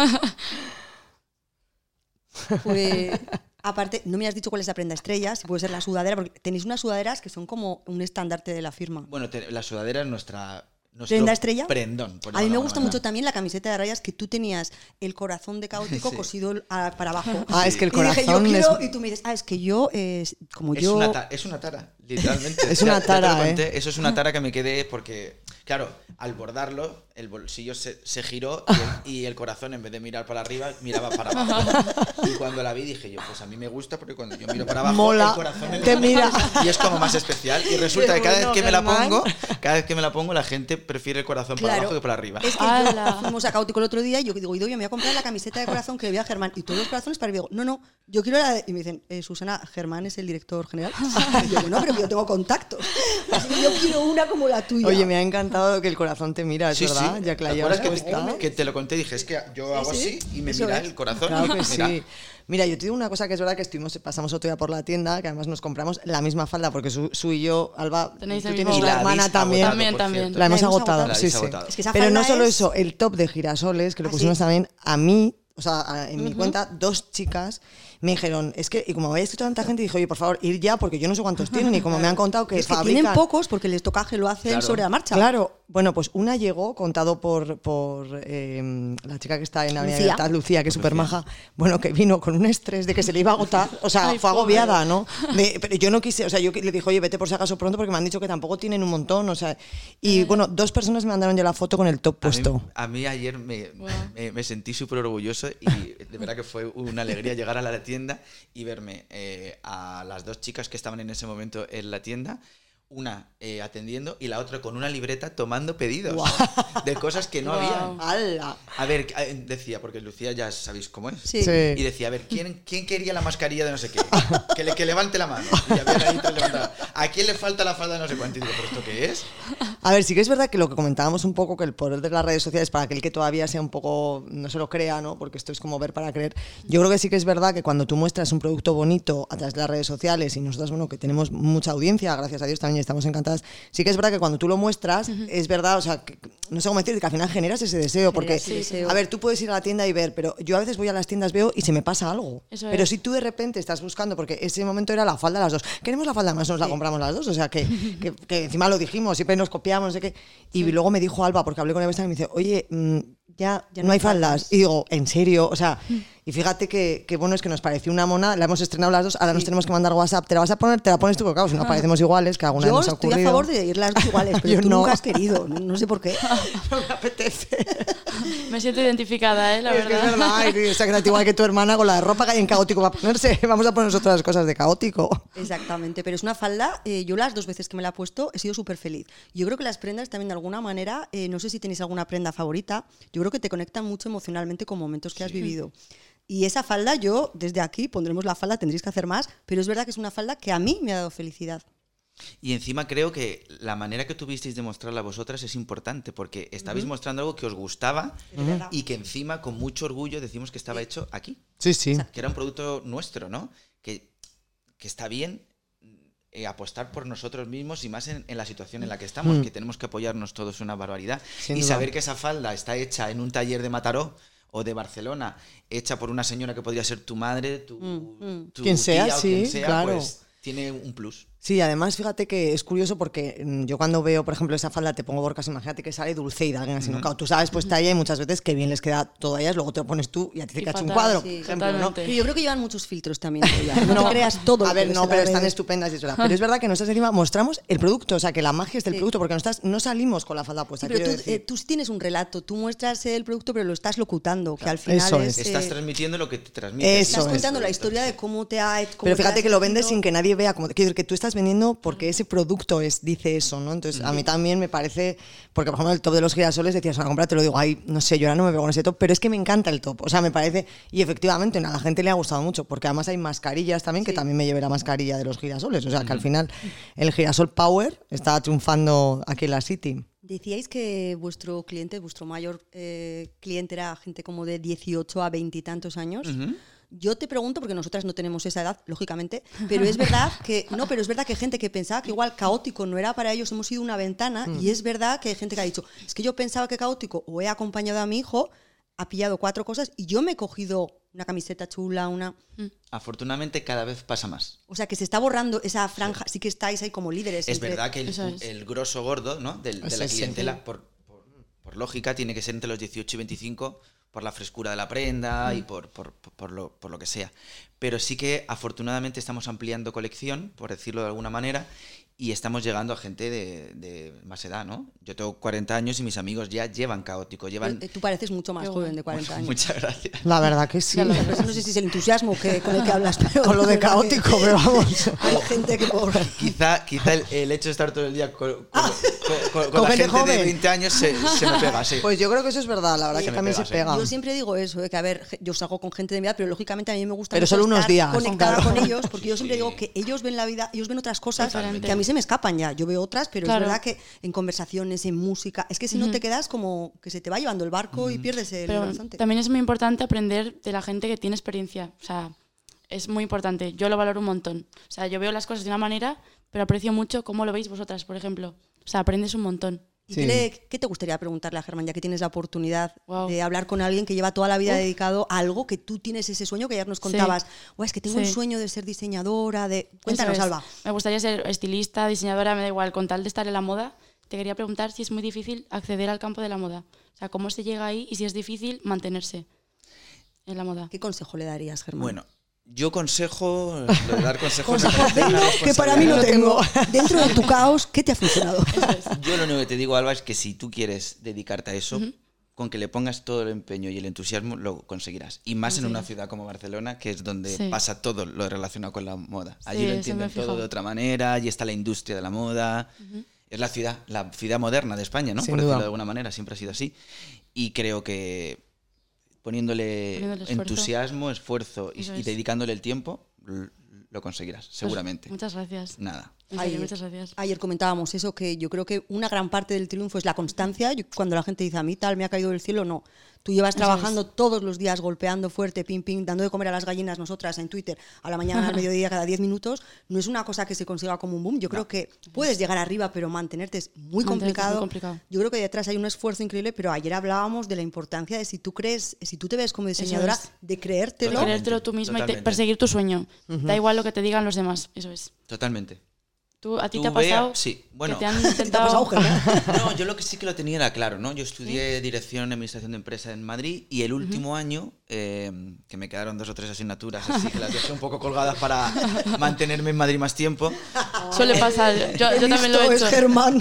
Pues, aparte, no me has dicho cuál es la prenda estrella, si puede ser la sudadera, porque tenéis unas sudaderas que son como un estandarte de la firma. Bueno, te- la sudadera es nuestra... nuestro ¿Prenda estrella? Prendón. por A mí me llamarlo gusta de mucho alguna también la camiseta de rayas que tú tenías el corazón de caótico Sí. cosido a- para abajo. Ah, es que el Y dije, yo corazón quiero, es... y tú me dices, ah, es que yo, eh, como manera. Es, yo... una ta- es una tara, literalmente. Es una Ya- ya te lo tara, conté. ¿eh? Eso es una tara que me quedé porque, claro, al bordarlo, el bolsillo se, se giró y el, y el corazón, en vez de mirar para arriba, miraba para abajo. Y cuando la vi dije yo, pues a mí me gusta porque cuando yo miro para abajo, Mola, el corazón me te mira. Y es como más especial. Y resulta Qué que cada bueno, vez que me la Germán. pongo, cada vez que me la pongo, la gente prefiere el corazón para Claro. abajo que para arriba. Es que ¡Hala! yo fuimos a Cáutico el otro día y yo digo, Ido, yo me voy a comprar la camiseta de corazón que le voy a Germán. Y todos los corazones para mí. Digo, no, no, yo quiero la de... Y me dicen, eh, Susana, Germán es el director general. Y yo, no, pero yo tengo contactos. Así que yo quiero una como la tuya. Oye, me ha encantado estado que el corazón te mira, es Sí, verdad, sí. ya que la ¿Te llevas acuerdas que, puesta? que te lo conté? Dije, es que yo hago sí. así y me Eso mira es. el corazón. Claro que Mira. sí. Mira, yo te digo una cosa que es verdad que estuvimos, pasamos otro día por la tienda, que además nos compramos la misma falda, porque su, su y yo, Alba, Tenéis tú el tienes mismo- una Y la hermana habéis también. agotado, También, por también. cierto. La hemos hemos agotado, agotado. La sí, habéis sí. agotado. Es que esa Pero no falda solo es- eso, el top de girasoles, que lo ¿Ah, pusimos sí? también a mí, o sea, a- en mi cuenta, dos chicas me dijeron, es que, y como había escuchado tanta gente, dije, oye, por favor, ir ya, porque yo no sé cuántos tienen, y como me han contado que Es que fabrican... tienen pocos porque el estocaje lo hacen Claro. sobre la marcha. Claro, bueno, pues una llegó, contado por, por eh, la chica que está en la Avenida Lucía. Libertad, Lucía, que es súper maja, bueno, que vino con un estrés de que se le iba a agotar, o sea, Ay, fue pobre. agobiada, ¿no? De- pero yo no quise, o sea, yo le dije, oye, vete por si acaso pronto, porque me han dicho que tampoco tienen un montón, o sea, y bueno, dos personas me mandaron ya la foto con el top A mí, puesto. a mí ayer me, Wow. me, me sentí súper orgulloso y de verdad que fue una alegría llegar a la tienda y verme eh, a las dos chicas que estaban en ese momento en la tienda, una eh, atendiendo y la otra con una libreta tomando pedidos de cosas que no Wow. habían. ¡Hala! A ver, eh, decía, porque Lucía ya sabéis cómo es. Sí. Sí. Y decía, a ver, ¿quién, ¿quién quería la mascarilla de no sé qué? Que, le, que levante la mano. Y había ahí tres levantadas. ¿A quién le falta la falda de no sé cuánto? Y digo, ¿pero esto qué es? A ver, sí que es verdad que lo que comentábamos un poco, que el poder de las redes sociales, para aquel que todavía sea un poco, no se lo crea, ¿no? Porque esto es como ver para creer. Yo creo que sí que es verdad que cuando tú muestras un producto bonito a través de las redes sociales, y nosotros, bueno, que tenemos mucha audiencia, gracias a Dios también, y estamos encantadas, sí que es verdad que cuando tú lo muestras, es verdad, o sea, que- no sé cómo decir, que al final generas ese deseo, porque, Generas ese deseo. a ver, tú puedes ir a la tienda y ver, pero yo a veces voy a las tiendas, veo y se me pasa algo. Eso Pero es. si tú de repente estás buscando, porque ese momento era la falda las dos, queremos la falda más, nos la compramos las dos, o sea, que, que, que encima lo dijimos, siempre nos copiamos, no sé qué. Y luego me dijo Alba, porque hablé con ella y me dice, oye, mm, ya, Ya no no hay hay faldas. faldas. Y digo, ¿en serio? O sea, y fíjate que, que bueno, es que nos pareció una mona, la hemos estrenado las dos, ahora nos tenemos que mandar WhatsApp, te la vas a poner, te la pones tú, porque claro, si no parecemos iguales, que alguna Yo nos ha estoy ocurrido. a favor de ir las dos iguales, pero Yo tú no. nunca has querido, no, no sé por qué. No me apetece. Me siento identificada, ¿eh? La es que es verdad. verdad, ay, exactamente igual que tu hermana con la ropa que hay en caótico va a ponerse, vamos a ponernos otras cosas de caótico. Exactamente, pero es una falda, eh, yo las dos veces que me la he puesto he sido súper feliz. Yo creo que las prendas también de alguna manera, eh, no sé si tenéis alguna prenda favorita, yo creo que te conectan mucho emocionalmente con momentos que has vivido. Y esa falda, yo desde aquí pondremos la falda, tendréis que hacer más, pero es verdad que es una falda que a mí me ha dado felicidad. Y encima creo que la manera que tuvisteis de mostrarla vosotras es importante, porque estabais mostrando algo que os gustaba verdad. y que encima con mucho orgullo decimos que estaba hecho aquí, Sí, sí. que era un producto nuestro, ¿no? Que, que está bien eh, apostar por nosotros mismos y más en, en la situación en la que estamos, Mm. que tenemos que apoyarnos todos una barbaridad. Sin y duda. saber que esa falda está hecha en un taller de Mataró o de Barcelona, hecha por una señora que podría ser tu madre, tu, Mm, mm. tu Quien sea, tía o sí, quien sea, claro. pues tiene un plus. Sí, además fíjate que es curioso porque mm, yo cuando veo, por ejemplo, esa falda, te pongo Borcas, imagínate que sale Dulceida, alguien así, ¿no? Claro, tú sabes, pues talla y muchas veces que bien les queda todo a ellas, luego te lo pones tú y a ti te Y cacha un fatal, cuadro, sí, por ejemplo, ¿no? totalmente. Pero yo creo que llevan muchos filtros también. Ya. No, te creas todo. A lo ver, que ves no, en pero las están redes. estupendas y es verdad. Pero es verdad que nosotros encima mostramos el producto, o sea, que la magia es del Sí. producto, porque nosotras no salimos con la falda puesta, Sí, pero quiero tú, decir. eh, tú sí tienes un relato, tú muestras el producto, pero lo estás locutando, que al final Eso es... es. Estás eh, transmitiendo lo que te transmite. Eso estás es. contando la historia de cómo te ha... cómo Pero te fíjate has que lo vendes sentido. sin que nadie vea, como quiero decir, que tú estás vendiendo porque ese producto es, dice eso, ¿no? Entonces, a mí también me parece, porque por ejemplo el top de los girasoles decías, una compra, te lo digo, ay, no sé, yo ahora no me veo con ese top, pero es que me encanta el top, o sea, me parece, y efectivamente a la gente le ha gustado mucho, porque además hay mascarillas también, que Sí. también me llevé la mascarilla de los girasoles, o sea, que al final el girasol Power está triunfando aquí en la City. Decíais que vuestro cliente, vuestro mayor eh, cliente era gente como de dieciocho a veinte y tantos años. Ujú. Yo te pregunto, porque nosotras no tenemos esa edad, lógicamente, pero es verdad que no, pero es verdad que hay gente que pensaba que igual caótico no era para ellos, hemos sido una ventana, y es verdad que hay gente que ha dicho, es que yo pensaba que caótico, o he acompañado a mi hijo, ha pillado cuatro cosas, y yo me he cogido una camiseta chula, una... Afortunadamente cada vez pasa más. O sea, que se está borrando esa franja, sí que estáis ahí como líderes. Es entre- verdad que el, Eso es. el grosso gordo, ¿no? del- de, Eso la sí. clientela, por, por- por lógica, tiene que ser entre los dieciocho y veinticinco por la frescura de la prenda y por, por, por lo, por lo que sea. Pero sí que afortunadamente estamos ampliando colección, por decirlo de alguna manera, y estamos llegando a gente de, de más edad, ¿no? Yo tengo cuarenta años y mis amigos ya llevan caótico, llevan... Eh, Tú pareces mucho más Qué joven guay. de cuarenta años. Muchas gracias. La verdad que sí. Ya lo A veces no sé si es el entusiasmo que, con el que hablas, pero Con lo de caótico, pero vamos. hay gente que por... Quizá, quizá el, el hecho de estar todo el día con, con- con- con- con Con la gente gente joven. de veinte años se, se me pega, sí. Pues yo creo que eso es verdad, la verdad Sí, que me también pega, se sí. pega. Yo siempre digo eso, eh, que a ver, je- yo salgo con gente de mi edad, pero lógicamente a mí me gusta Pero mucho solo unos estar días, conectada claro. con ellos, porque yo siempre Sí. digo que ellos ven la vida, ellos ven otras cosas Totalmente. que a mí se me escapan ya. Yo veo otras, pero Claro. es verdad que en conversaciones, en música, es que si no Ujú. te quedas como que se te va llevando el barco y pierdes el Pero horizonte. también es muy importante aprender de la gente que tiene experiencia. O sea, es muy importante. Yo lo valoro un montón. O sea, yo veo las cosas de una manera, pero aprecio mucho cómo lo veis vosotras, por ejemplo. O sea, aprendes un montón. ¿Y Sí. qué, le- qué te gustaría preguntarle a Germán, ya que tienes la oportunidad Wow. de hablar con alguien que lleva toda la vida Uf. dedicado a algo, que tú tienes ese sueño que ayer nos contabas? "Buah, es que tengo el Sí. sueño de ser diseñadora, de... Cuéntanos, Eso es. Alba. Me gustaría ser estilista, diseñadora, me da igual. Con tal de estar en la moda, te quería preguntar si es muy difícil acceder al campo de la moda. O sea, cómo se llega ahí y si es difícil mantenerse en la moda. ¿Qué consejo le darías, Germán? Bueno, yo consejo, lo de dar consejos... me Consejos parece una dentro, que para mí no responsabilidad. tengo. Dentro de tu caos, ¿qué te ha funcionado? Yo lo único que te digo, Alba, es que si tú quieres dedicarte a eso, con que le pongas todo el empeño y el entusiasmo, lo conseguirás. Y más en Sí. una ciudad como Barcelona, que es donde Sí. pasa todo lo relacionado con la moda. Allí Sí, lo eso entienden me he todo fijado. de otra manera, allí está la industria de la moda. Es la ciudad, la ciudad moderna de España, ¿no? Sin Por duda. decirlo de alguna manera, siempre ha sido así. Y creo que poniéndole, Poniéndole esfuerzo. entusiasmo, esfuerzo y, Eso y es. dedicándole el tiempo, l- lo conseguirás, seguramente. Pues muchas gracias. Nada. En serio, Ayer, muchas gracias. ayer comentábamos eso, que yo creo que una gran parte del triunfo es la constancia. Yo- cuando la gente dice, a mí tal, me ha caído del cielo, no. Tú llevas Eso trabajando todos los días, golpeando fuerte, pim, pim, dando de comer a las gallinas nosotras en Twitter, a la mañana, al mediodía, cada diez minutos. No es una cosa que se consiga como un boom. Yo creo que puedes llegar arriba, pero mantenerte es muy Mantenerte es muy complicado. complicado. Yo creo que detrás hay un esfuerzo increíble, pero ayer hablábamos de la importancia de si tú crees, si tú te ves como diseñadora, es. de creértelo. Totalmente. Creértelo tú misma y te- Totalmente. perseguir tu sueño. Da igual lo que te digan los demás. Eso es. Totalmente. ¿Tú, ¿A ti Tú te ha vea- pasado? sí, bueno. Que te han ¿Te ha pasado, intentado... Germán? No, yo lo que sí que lo tenía era claro, ¿no? Yo estudié dirección y administración de empresa en Madrid y el último año, eh, que me quedaron dos o tres asignaturas así, que las dejé un poco colgadas para mantenerme en Madrid más tiempo. Suele pasar. Yo, yo también lo he Listo hecho. es Germán.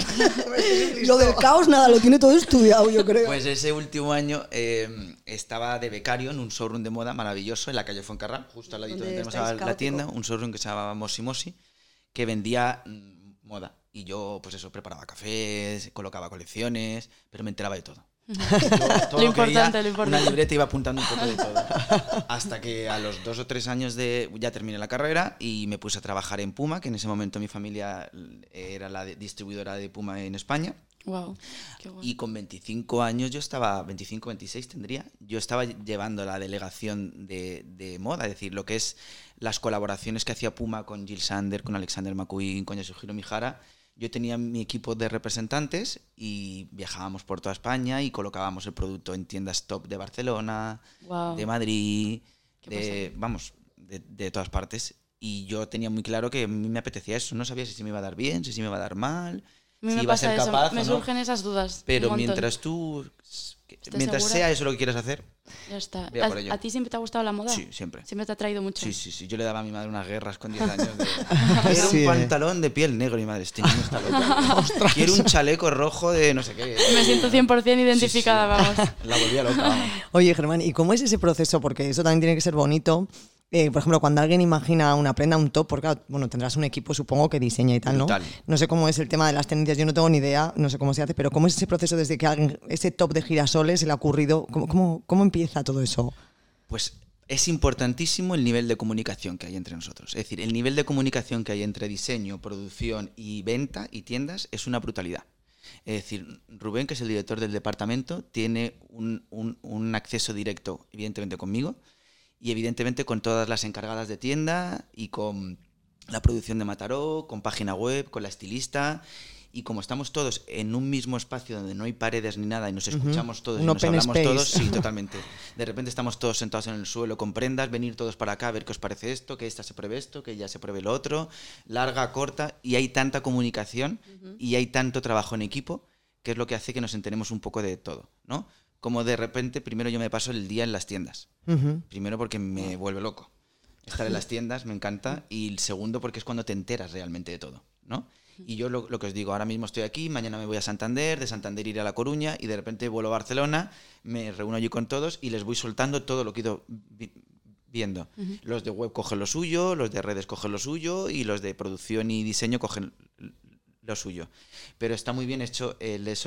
Lo del caos, nada, lo tiene todo estudiado, yo creo. Pues ese último año eh, estaba de becario en un showroom de moda maravilloso en la calle Fuencarral, justo al ladito ¿Dónde donde tenemos estáis, la, la Caótico? tienda, un showroom que se llamaba Mosi Mosi, que vendía mm, moda. Y yo, pues eso, preparaba cafés, colocaba colecciones, pero me enteraba de todo. Yo todo Lo que veía, importante, lo importante. Una libreta iba apuntando un poco de todo. Hasta que a los dos o tres años de ya terminé la carrera y me puse a trabajar en Puma, que en ese momento mi familia era la de- distribuidora de Puma en España. Wow. Qué guay. Y con veinticinco años yo estaba, veinticinco, veintiséis tendría, yo estaba llevando la delegación de, de moda, es decir, lo que es las colaboraciones que hacía Puma con Jill Sander, con Alexander McQueen, con Yasuhiro Mihara. Yo tenía mi equipo de representantes y viajábamos por toda España y colocábamos el producto en tiendas top de Barcelona, Wow. de Madrid, Qué de, vamos, de, de todas partes. Y yo tenía muy claro que a mí me apetecía eso, no sabía si se me iba a dar bien, si se me iba a dar mal, A mí si me iba a pasa ser eso. capaz Me o no. surgen esas dudas. Pero un montón. mientras tú, mientras segura? sea eso lo que quieras hacer, Ya está. Vea por ¿A, ello. a ti siempre te ha gustado la moda? sí, siempre. Siempre te ha traído mucho. Sí, sí, sí. Yo le daba a mi madre unas guerras con diez años. De... Quiero Sí, un eh. pantalón de piel negro, y mi madre, este niño está loca. Quiero un chaleco rojo de no sé qué. Me siento cien por ciento identificada, Sí, sí. vamos. La volvía loca, vamos. Oye, Germán, ¿y cómo es ese proceso? Porque eso también tiene que ser bonito. Eh, por ejemplo, cuando alguien imagina una prenda, un top, porque claro, bueno, tendrás un equipo, supongo, que diseña y tal, ¿no? Brutal. No sé cómo es el tema de las tendencias, yo no tengo ni idea, no sé cómo se hace, pero ¿cómo es ese proceso desde que alguien, ese top de girasoles se le ha ocurrido? ¿Cómo, cómo, cómo empieza todo eso? Pues es importantísimo el nivel de comunicación que hay entre nosotros. Es decir, el nivel de comunicación que hay entre diseño, producción y venta y tiendas es una brutalidad. Es decir, Rubén, que es el director del departamento, tiene un, un, un acceso directo, evidentemente, conmigo y evidentemente con todas las encargadas de tienda y con la producción de Mataró, con página web, con la estilista. Y como estamos todos en un mismo espacio donde no hay paredes ni nada y nos escuchamos todos Un y nos open hablamos space. todos, sí, totalmente. De repente estamos todos sentados en el suelo con prendas, venir todos para acá a ver qué os parece esto, que esta se pruebe esto, que ya se pruebe lo otro, larga, corta, y hay tanta comunicación y hay tanto trabajo en equipo que es lo que hace que nos enteremos un poco de todo, ¿no? Como de repente, primero yo me paso el día en las tiendas. Ujú. Primero porque me vuelve loco. Estar en las tiendas me encanta. Y el segundo porque es cuando te enteras realmente de todo, ¿no? Y yo lo, lo que os digo, ahora mismo estoy aquí, mañana me voy a Santander, de Santander iré a La Coruña y de repente vuelo a Barcelona, me reúno allí con todos y les voy soltando todo lo que he ido vi- viendo. Los de web cogen lo suyo, los de redes cogen lo suyo y los de producción y diseño cogen lo suyo. Pero está muy bien hecho el eso,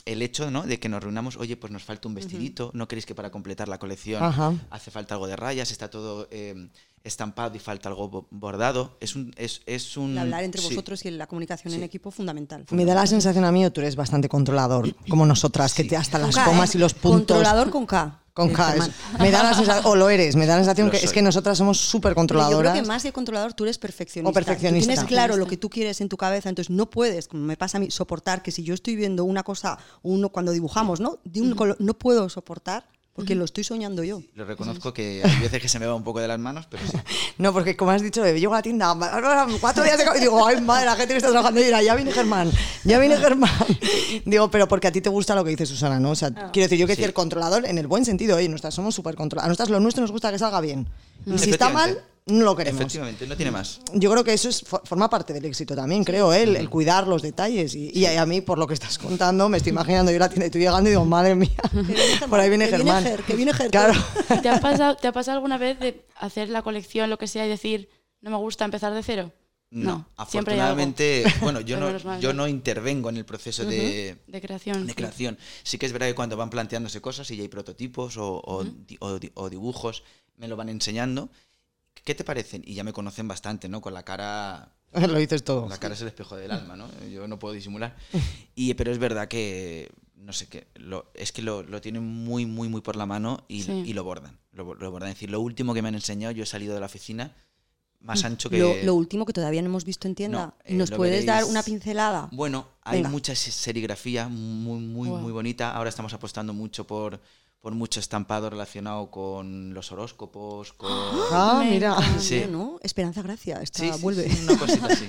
el hecho, ¿no?, de que nos reunamos, oye, pues nos falta un vestidito, uh-huh. ¿no queréis que para completar la colección Ajá. hace falta algo de rayas, está todo eh, estampado y falta algo bordado? Es un... Es, es un el hablar entre sí. vosotros y la comunicación sí. en equipo fundamental. Me da la sensación a mí, o tú eres bastante controlador, como nosotras, sí. que te, hasta las K, comas ¿eh? y los puntos... Controlador con K. Con K, es, me da la sensación, o lo eres, me da la sensación Lo que soy. es que nosotras somos súper controladoras. Yo creo que más que controlador, tú eres perfeccionista. O perfeccionista. Tú tienes claro lo que tú quieres en tu cabeza, entonces no puedes, como me pasa a mí, soportar que si yo estoy viendo una cosa, uno cuando dibujamos, ¿no? De un color, no puedo soportar porque lo estoy soñando yo. Lo reconozco que hay veces que se me va un poco de las manos, pero sí. No, porque como has dicho, llego a la tienda, cuatro días de... Y digo, ay, madre, la gente que está trabajando y dirá, ya viene Germán, ya viene Germán. Digo, pero porque a ti te gusta lo que dice Susana, ¿no? O sea, ah. quiero decir, yo quiero sí. decir controlador en el buen sentido, oye, nosotras somos súper controladoras. A nosotras lo nuestro nos gusta que salga bien. Y si está mal, no lo queremos. Efectivamente, no tiene más. Yo creo que eso es, forma parte del éxito también, creo, ¿eh? el, el cuidar los detalles. Y, y a mí, por lo que estás contando, me estoy imaginando yo la tienda y tú llegando y digo, madre mía, por ahí viene que Germán. Viene Ger, que viene Ger. Claro. ¿Te ha, pasado, ¿Te ha pasado alguna vez de hacer la colección, lo que sea, y decir, no me gusta empezar de cero? No, no afortunadamente, bueno, yo no, mal, yo no intervengo en el proceso uh-huh. de, de creación. De creación. Sí. sí que es verdad que cuando van planteándose cosas y ya hay prototipos o, o, uh-huh. o, o dibujos, me lo van enseñando. ¿Qué te parecen? Y ya me conocen bastante, ¿no? Con la cara... Lo dices todo. La cara es el espejo del alma, ¿no? Yo no puedo disimular. Y, pero es verdad que, no sé qué, lo, es que lo, lo tienen muy, muy, muy por la mano y, sí. y lo bordan. Lo, lo bordan. Es decir, lo último que me han enseñado, yo he salido de la oficina más ancho que... Lo, lo último que todavía no hemos visto en tienda. No, eh, ¿Nos puedes veréis... dar una pincelada? Bueno, hay Venga. mucha serigrafía muy, muy, wow. muy bonita. Ahora estamos apostando mucho por... por mucho estampado relacionado con los horóscopos, con... Ah, mira. Sí. ¿No? Esperanza Gracia, esta sí, sí, vuelve. Sí, una cosita así.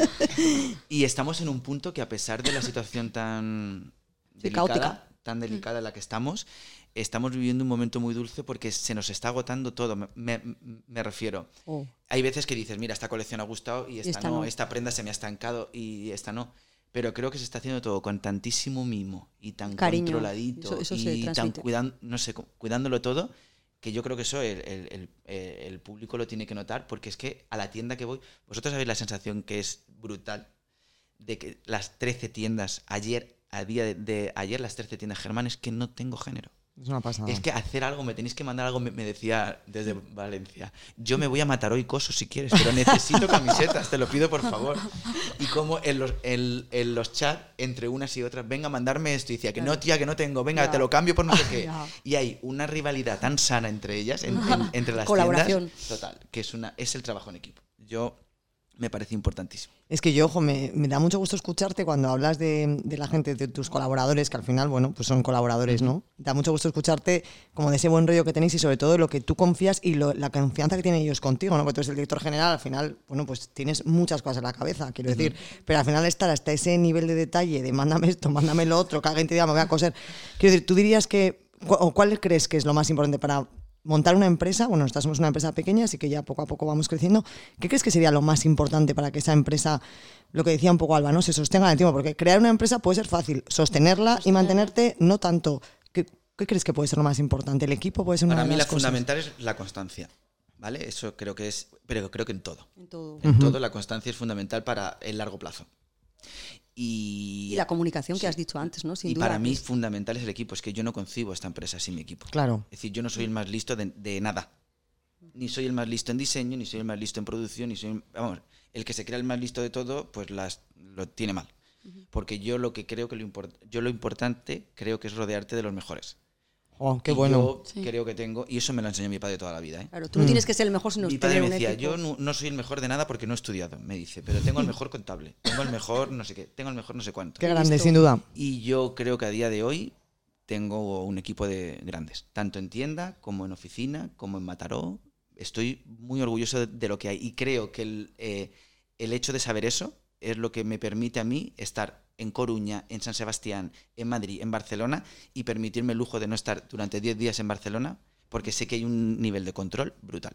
Y estamos en un punto que a pesar de la situación tan sí, delicada, caótica. tan delicada en la que estamos, estamos viviendo un momento muy dulce porque se nos está agotando todo. Me, me, me refiero. Oh. Hay veces que dices, mira, esta colección ha gustado y esta, y esta no, no, esta prenda se me ha estancado y esta no. Pero creo que se está haciendo todo con tantísimo mimo y tan Cariño, controladito eso, eso y tan cuidando, no sé, cuidándolo todo, que yo creo que eso el, el, el, el público lo tiene que notar, porque es que a la tienda que voy, vosotros sabéis la sensación que es brutal de que las trece tiendas, ayer, a día de, de ayer, las trece tiendas Germán, es que no tengo género. Es una pasada. Es que hacer algo, me tenéis que mandar algo, me, me decía desde Valencia. Yo me voy a matar hoy coso si quieres, pero necesito camisetas, te lo pido por favor. Y como en los, en, en los chats, entre unas y otras, venga a mandarme esto. Y decía que no, tía, que no tengo, venga, te lo cambio por no sé qué. Y hay una rivalidad tan sana entre ellas, en, en, entre las Colaboración. tiendas. Total, que es, una, es el trabajo en equipo. Yo... me parece importantísimo. Es que yo, ojo, me, me da mucho gusto escucharte cuando hablas de, de la gente, de tus colaboradores, que al final, bueno, pues son colaboradores, ¿no? Da mucho gusto escucharte como de ese buen rollo que tenéis y sobre todo lo que tú confías y lo, la confianza que tienen ellos contigo, ¿no? Porque tú eres el director general, al final, bueno, pues tienes muchas cosas en la cabeza, quiero uh-huh. decir, pero al final estar hasta ese nivel de detalle de mándame esto, mándame lo otro, que alguien te diga, me voy a coser. Quiero decir, tú dirías que, o ¿cuál crees que es lo más importante para montar una empresa? Bueno, nosotros somos una empresa pequeña, así que ya poco a poco vamos creciendo. ¿Qué crees que sería lo más importante para que esa empresa, lo que decía un poco Alba, ¿no?, se sostenga en el tiempo? Porque crear una empresa puede ser fácil, sostenerla y mantenerte no tanto. ¿Qué, qué crees que puede ser lo más importante? ¿El equipo puede ser una Para de mí las la cosas? fundamental es la constancia, ¿vale? Eso creo que es, pero creo que en todo. En todo. En Uh-huh. todo la constancia es fundamental para el largo plazo. Y, y la comunicación que sí. has dicho antes, ¿no? Sin y duda. para mí fundamental es el equipo. Es que yo no concibo esta empresa sin mi equipo. Claro. Es decir, yo no soy el más listo de, de nada. Ni soy el más listo en diseño, ni soy el más listo en producción, ni soy... Vamos, el que se crea el más listo de todo, pues las, lo tiene mal. Uh-huh. Porque yo lo que creo que lo, import, yo lo importante creo que es rodearte de los mejores. Oh, qué y bueno. Yo sí. creo que tengo, y eso me lo enseñó mi padre toda la vida, ¿eh? Claro, tú no mm. tienes que ser el mejor, sino mi padre tener me un decía, equipo. yo no, no soy el mejor de nada porque no he estudiado, me dice, pero tengo el mejor contable, tengo el mejor no sé qué, tengo el mejor no sé cuánto. Qué grande, sin duda. Y yo creo que a día de hoy tengo un equipo de grandes, tanto en tienda como en oficina, como en Mataró. Estoy muy orgulloso de, de lo que hay y creo que el, eh, el hecho de saber eso es lo que me permite a mí estar en Coruña, en San Sebastián, en Madrid, en Barcelona y permitirme el lujo de no estar durante diez días en Barcelona porque sé que hay un nivel de control brutal.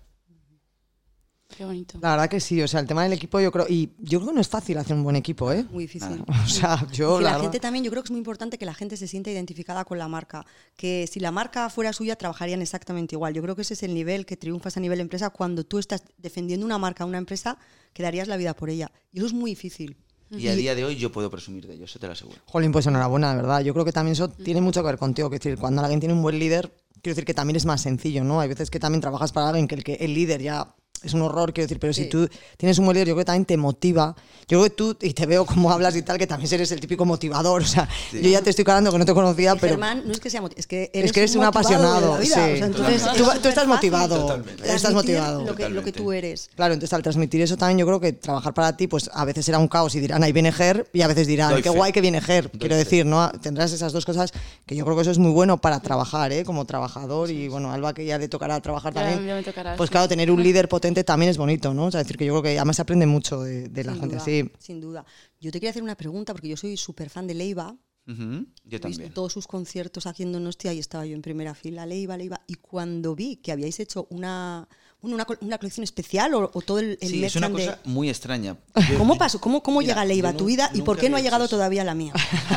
Qué bonito. La verdad que sí, o sea, el tema del equipo yo creo, y yo creo que no es fácil hacer un buen equipo, ¿eh? Muy difícil. Ah, o sea, yo y la, la la gente también, yo creo que es muy importante que la gente se sienta identificada con la marca, que si la marca fuera suya trabajarían exactamente igual. Yo creo que ese es el nivel que triunfas a nivel empresa cuando tú estás defendiendo una marca, una empresa, que darías la vida por ella. Y eso es muy difícil. Y a día de hoy yo puedo presumir de ello, eso te lo aseguro. Jolín, pues enhorabuena, de verdad. Yo creo que también eso tiene mucho que ver contigo. Es decir, cuando alguien tiene un buen líder, quiero decir que también es más sencillo, ¿no? Hay veces que también trabajas para alguien que el, que el líder ya es un horror, quiero decir, pero sí. Si tú tienes un buen líder, yo creo que también te motiva. Yo creo que tú, y te veo cómo hablas y tal, que también eres el típico motivador. O sea, sí. Yo ya te estoy calando que no te conocía, y pero... Germán, no es que sea motivado, es que eres, es que eres un apasionado. Sí. O sea, entonces, tú, tú estás motivado. Totalmente. Estás motivado. Lo que, lo que tú eres. Claro, entonces al transmitir eso también yo creo que trabajar para ti, pues a veces será un caos y dirán, ahí viene Ger, y a veces dirán, Doy qué fe. guay que viene Ger. Doy quiero fe. decir, ¿no? Tendrás esas dos cosas que yo creo que eso es muy bueno para trabajar, ¿eh? Como trabajador, y bueno, Alba, que ya le tocará trabajar ya, también. Ya me tocará, pues sí. claro, tener un líder potente también es bonito, ¿no? O sea, decir que yo creo que además se aprende mucho de, de la sin gente duda, así. Sin duda. Yo te quería hacer una pregunta, porque yo soy súper fan de Leiva. Uh-huh. Yo He también. visto todos sus conciertos haciendo Nostia y estaba yo en primera fila, Leiva, Leiva. Y cuando vi que habíais hecho una, una, una colección especial o, o todo el, el Sí, es una cosa de... muy extraña. ¿Cómo pasó? ¿Cómo, cómo Mira, llega Leiva a tu vida y por qué no ha llegado eso. todavía la mía?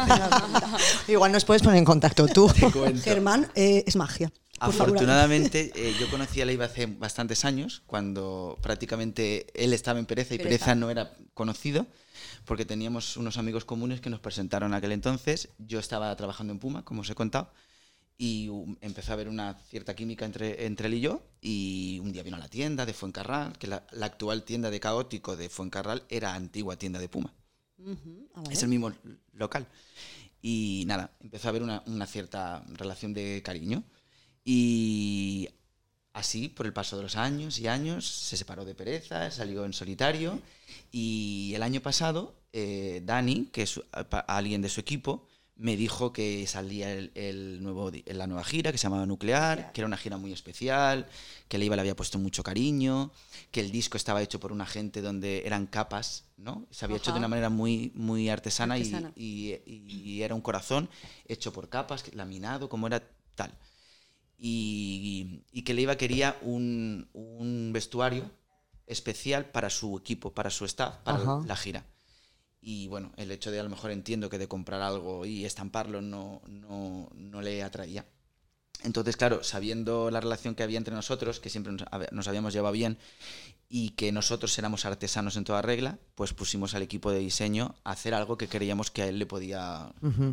Igual nos puedes poner en contacto tú. Germán, eh, es magia. Afortunadamente, eh, yo conocí a Leiva hace bastantes años, cuando prácticamente él estaba en Pereza y Pereza, Pereza no era conocido, porque teníamos unos amigos comunes que nos presentaron aquel entonces. Yo estaba trabajando en Puma, como os he contado, y um, empezó a haber una cierta química entre, entre él y yo, y un día vino a la tienda de Fuencarral, que la, la actual tienda de Caótico de Fuencarral era antigua tienda de Puma. Uh-huh. Ah, ¿vale? Es el mismo local. Y nada, empezó a haber una, una cierta relación de cariño. Y así, por el paso de los años y años, se separó de Pereza, salió en solitario, y el año pasado eh, Dani, que es alguien de su equipo, me dijo que salía el, el nuevo, la nueva gira, que se llamaba Nuclear, que era una gira muy especial, que Leiva le había puesto mucho cariño, que el disco estaba hecho por una gente donde eran capas, ¿no? Se había Ajá. hecho de una manera muy, muy artesana, artesana. Y, y, y era un corazón hecho por capas, laminado, como era tal. Y, y que Leiva quería un, un vestuario especial para su equipo, para su staff, para Ajá. la gira. Y bueno, el hecho de a lo mejor entiendo que de comprar algo y estamparlo no, no, no le atraía. Entonces, claro, sabiendo la relación que había entre nosotros, que siempre nos, nos habíamos llevado bien, y que nosotros éramos artesanos en toda regla, pues pusimos al equipo de diseño a hacer algo que creíamos que a él le podía uh-huh.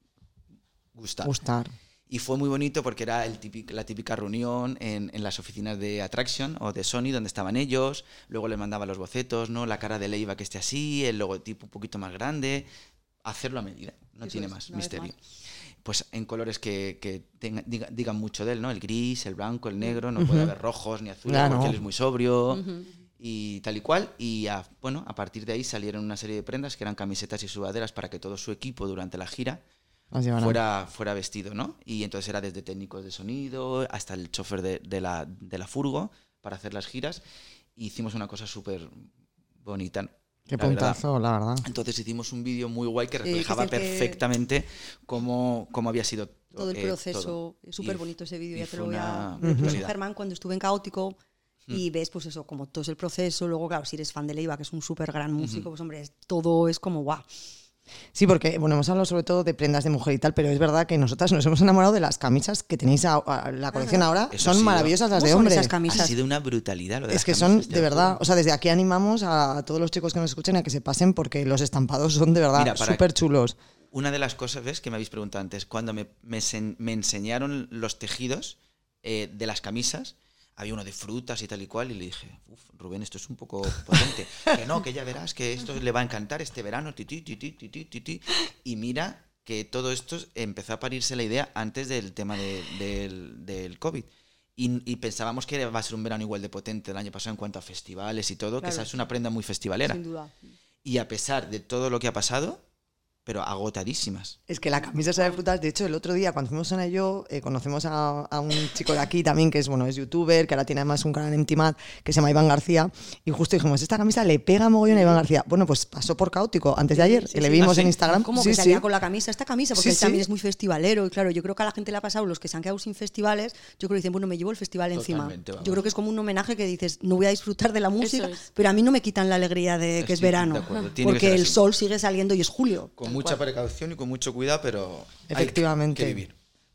gustar. gustar. Y fue muy bonito porque era el típico, la típica reunión en, en las oficinas de Attraction o de Sony, donde estaban ellos. Luego le mandaba los bocetos, ¿no? La cara de Leiva que esté así, el logotipo un poquito más grande. Hacerlo a medida, no Eso tiene es, más misterio. Más. Pues en colores que, que tenga, diga, digan mucho de él, ¿no? El gris, el blanco, el negro. No uh-huh. puede haber rojos ni azules claro. porque él es muy sobrio. Uh-huh. Y tal y cual. Y a, bueno, a partir de ahí salieron una serie de prendas que eran camisetas y sudaderas para que todo su equipo durante la gira fuera, fuera vestido, ¿no? Y entonces era desde técnicos de sonido hasta el chofer de, de, la, de la furgo para hacer las giras. Y hicimos una cosa súper bonita. Qué la puntazo, verdad. la verdad. Entonces hicimos un vídeo muy guay que reflejaba sí, que perfectamente que... cómo, cómo había sido todo el proceso. Eh, súper bonito ese vídeo. Ya te lo voy a... Uh-huh. Pues Germán, cuando estuve en Caótico, uh-huh. y ves pues eso, como todo es el proceso. Luego, claro, si eres fan de Leiva, que es un súper gran músico, uh-huh. pues hombre, todo es como guau. Sí, porque bueno, hemos hablado sobre todo de prendas de mujer y tal, pero es verdad que nosotras nos hemos enamorado de las camisas que tenéis a, a la colección ahora. Eso son sido, maravillosas las de hombre. Esas camisas? Ha sido una brutalidad lo de Es que son, de verdad, o sea, desde aquí animamos a, a todos los chicos que nos escuchen a que se pasen porque los estampados son de verdad súper chulos. Una de las cosas, ¿ves? Que me habéis preguntado antes, cuando me, me, me enseñaron los tejidos eh, de las camisas, había uno de frutas y tal y cual, y le dije, uff, Rubén, esto es un poco potente. Que no, que ya verás que esto le va a encantar este verano, ti, ti, ti, ti, ti, ti, ti. Y mira que todo esto empezó a parirse la idea antes del tema de, del, del COVID. Y, y pensábamos que va a ser un verano igual de potente el año pasado en cuanto a festivales y todo, claro. que esa es una prenda muy festivalera. Sin duda. Y a pesar de todo lo que ha pasado, pero agotadísimas. Es que la camisa esa de frutas, de hecho, el otro día cuando fuimos a ello, eh, conocemos a, a un chico de aquí también, que es bueno es youtuber, que ahora tiene además un canal en Timat, que se llama Iván García, y justo dijimos, esta camisa le pega mogollón a Iván García. Bueno, pues pasó por Caótico antes de ayer, sí, que sí, le vimos sí. en Instagram. Como sí, que salía sí. con la camisa, esta camisa, porque sí, él también sí. es muy festivalero, y claro, yo creo que a la gente le ha pasado, los que se han quedado sin festivales, yo creo que dicen, bueno, me llevo el festival Totalmente, encima. vamos. Yo creo que es como un homenaje que dices, no voy a disfrutar de la música, pero a mí no me quitan la alegría de que es verano, porque el sol sigue saliendo y es julio. Con mucha precaución y con mucho cuidado, pero efectivamente. hay que vivir.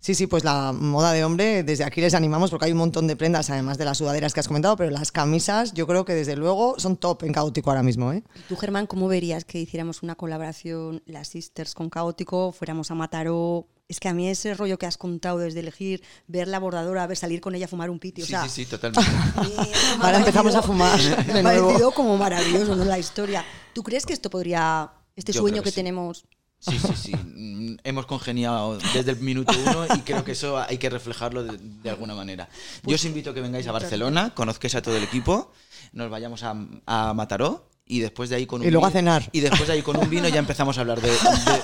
Sí, sí, pues la moda de hombre, desde aquí les animamos porque hay un montón de prendas, además de las sudaderas que has comentado, pero las camisas yo creo que desde luego son top en Caótico ahora mismo, ¿eh? Tú, Germán, ¿cómo verías que hiciéramos una colaboración, las Sisters con Caótico, fuéramos a Mataró? Es que a mí ese rollo que has contado desde elegir, ver la bordadora, ver salir con ella a fumar un piti, o Sí, sea... sí, sí, totalmente. Ahora empezamos a fumar de Me ha nuevo. parecido como maravilloso, ¿no? La historia. ¿Tú crees que esto podría, este Yo sueño creo que, que sí. tenemos... Sí, sí, sí. Mm, Hemos congeniado desde el minuto uno y creo que eso hay que reflejarlo de, de alguna manera. Yo os invito a que vengáis a Barcelona, conozcáis a todo el equipo, nos vayamos a, a Mataró y después de ahí con un Y luego a vino- cenar. Y después de ahí con un vino ya empezamos a hablar de, de-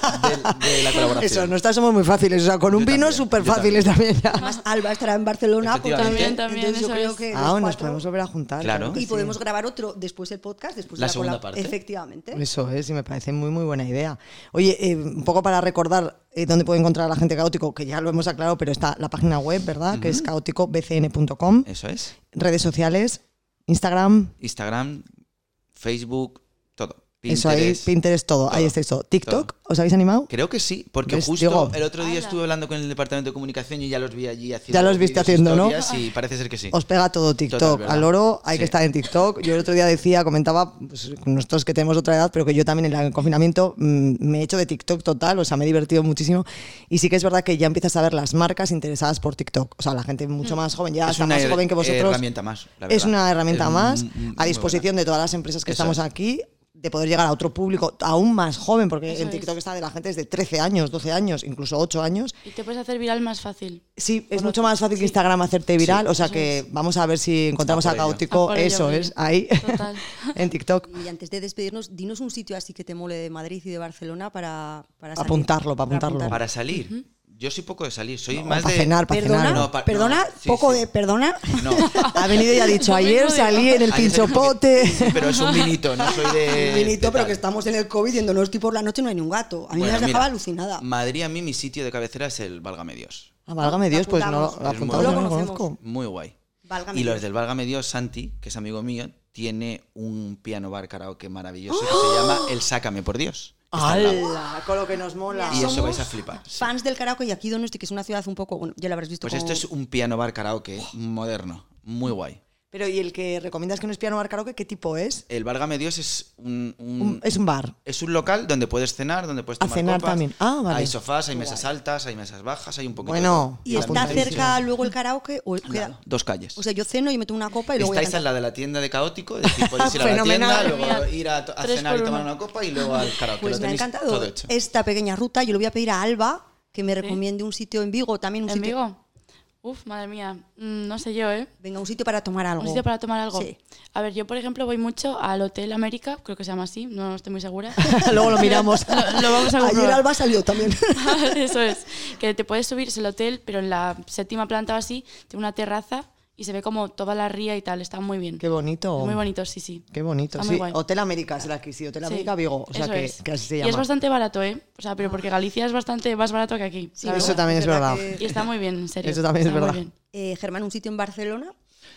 de- de la colaboración. Eso, nosotras somos muy fáciles, o sea, con un Yo vino también, súper yo fáciles también. ya. Además, Alba estará en Barcelona. pues Efectivamente. También, también, Entonces yo eso creo es. que Ah, los nos cuatro- podemos volver a juntar. Claro. que Y sí. podemos grabar otro después el podcast, después La de segunda cola- parte. Efectivamente. Eso es, y me parece muy, muy buena idea. Oye, eh, un poco para recordar eh, dónde puede encontrar a la gente Caótico, que ya lo hemos aclarado, pero está la página web, ¿verdad? Que es caótico b c n punto com. Eso es. Redes sociales, Instagram, Instagram, Facebook, todo. eso ahí, Pinterest. Pinterest, todo. todo, Ahí estáis todo. TikTok, todo. ¿os habéis animado? Creo que sí, porque ¿Ves? justo Digo. el otro día Ala. estuve hablando con el departamento de comunicación y ya los vi allí haciendo. Ya los viste vídeos, haciendo, ¿no? historias, y parece ser que sí. Os pega todo TikTok. Total, ¿verdad? Al oro hay que Sí. estar en TikTok. Yo el otro día decía, comentaba, pues, nosotros que tenemos otra edad, pero que yo también en el confinamiento mm, me he hecho de TikTok total, o sea, me he divertido muchísimo. Y sí que es verdad que ya empiezas a ver las marcas interesadas por TikTok. O sea, la gente mucho más joven, ya es está una más her- joven que vosotros. herramienta más, la Es verdad. una herramienta Es más mu- mu- a muy disposición buena. de todas las empresas que Eso estamos es. aquí, de poder llegar a otro público aún más joven, porque Eso en es. TikTok está de la gente desde trece años, doce años, incluso ocho años. Y te puedes hacer viral más fácil. Sí, es Por mucho otro- más fácil que sí. Instagram hacerte viral, Sí, o sea eso que es. vamos a ver si encontramos A a por ello. Caótico, A por ello, eso por ello. es, ahí, Total. en TikTok. Y antes de despedirnos, dinos un sitio así que te mole de Madrid y de Barcelona para, para salir. Apuntarlo, para apuntarlo. Para salir. Yo soy poco de salir, soy No, más para de. cenar, para Perdona, cenar. No, pa- perdona, no, sí, poco sí. de perdona. No. Ha venido y ha dicho, Lo ayer mismo digo. salí en el Ayer salí pinchopote. Sí, pero es un vinito, no soy de. Un vinito, de pero tal. que estamos en el COVID diciendo no estoy por la noche, no hay ni un gato. A mí Bueno, me has dejado mira, alucinada. Madrid, a mí, mi sitio de cabecera es el Válgame Dios. Ah, válgame Dios, pues no, Apuntamos. lo Es apuntado muy no bueno. lo Lo conozco. conocemos. Muy guay. Válgame Y los Dios. del Válgame Dios, Santi, que es amigo mío, tiene un piano bar karaoke maravilloso que se llama El Sácame por Dios. que está al lado. ¡Hala! Con lo que nos mola. Y eso Somos vais a flipar. sí. Fans del karaoke y aquí Donosti, que es una ciudad un poco, bueno, ya lo habrás visto. Pues como- esto es un piano bar karaoke moderno, muy guay. Pero ¿y el que recomiendas que no es piano bar karaoke, qué tipo es? El Válgame Dios es un, un- Un- es un bar. es un local donde puedes cenar, donde puedes A tomar cenar copas. también. Ah, vale. Hay sofás, hay mesas altas, hay mesas bajas, hay un poquito Bueno, ¿Y de está apuntadísimo. cerca luego el karaoke? O todo. queda- Nada, dos calles. O sea, yo ceno y me tomo una copa y luego voy a Estáis al cantar. lado de la tienda de Caótico, es decir, podéis ir a la Fenomenal. tienda, luego Mira, ir a, to- a tres cenar y por tomar uno. una copa y luego al karaoke. Pues Lo me ha tenéis encantado todo hecho. esta pequeña ruta. Yo le voy a pedir a Alba que me recomiende un sitio en Vigo, también un ¿En sitio. Vigo? Uf, madre mía. Mm, no sé yo, ¿eh? Venga, un sitio para tomar algo. ¿Un sitio para tomar algo? Sí. A ver, yo por ejemplo voy mucho al Hotel América, creo que se llama así, no estoy muy segura. Luego lo miramos. Lo, lo vamos a Ayer comprobar. Alba salió también. Eso es. Que te puedes subir, es el hotel, pero en la séptima planta o así, tiene una terraza y se ve como toda la ría y tal, está muy bien. Qué bonito. Muy bonito, sí, sí. Qué bonito. Está muy Sí, guay. Hotel América será aquí, sí. Hotel Sí, América Vigo. O sea, eso que, es. que así se Y llama. es bastante barato, ¿eh? O sea, pero porque Galicia es bastante más barato que aquí. Sí, la Eso verdad. también es verdad. que- Y está muy bien, en serio. Eso también es Está muy verdad. bien. Eh, Germán, un sitio en Barcelona.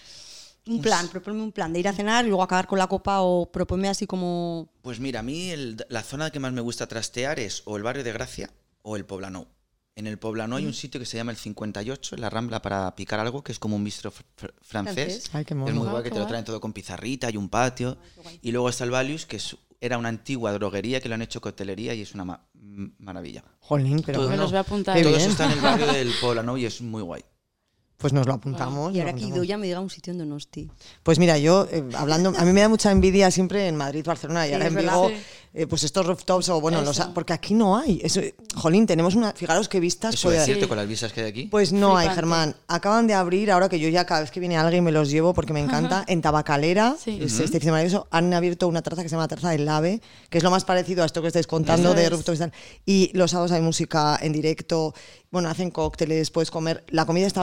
Un plan, proponme un plan de ir a cenar y luego acabar con la copa o proponme así como... Pues mira, a mí el- la zona que más me gusta trastear es o el barrio de Gracia o el Poblenou. En el Poblenou hay un sitio que se llama el cincuenta y ocho, en la Rambla, para picar algo, que es como un bistro fr- fr- francés. Francés. Ay, qué Es mono. muy Ah, guay, que qué te lo guay. traen todo con pizarrita y un patio. Y luego está el Valius, que es- era una antigua droguería que lo han hecho coctelería y es una ma- m- maravilla. Jolín, pero Todo- Me bueno. los voy a apuntar. Qué Todo bien. eso está en el barrio del Poblenou y es muy guay. Pues nos lo apuntamos. Y lo ahora que apuntamos. Idoia me diga un sitio en Donosti. Pues mira, yo eh, hablando, a mí me da mucha envidia siempre en Madrid, Barcelona y Sí, ahora es en verdad. Vigo, Sí. eh, pues estos rooftops o bueno, los, Eso. porque aquí no hay. Eso, jolín, tenemos una, fijaros qué vistas. Eso puede- es cierto Sí. con las visas que hay aquí. Pues no hay, Flipante. Germán. Acaban de abrir, ahora que yo ya cada vez que viene alguien me los llevo porque me encanta, en Tabacalera, Sí. es Ujú. este edificio maravilloso, han abierto una terraza que se llama Terraza del Ave, que es lo más parecido a esto que estáis contando Eso de es. rooftops y tal. Y los sábados hay música en directo, bueno, hacen cócteles, puedes comer. La comida está bastante bien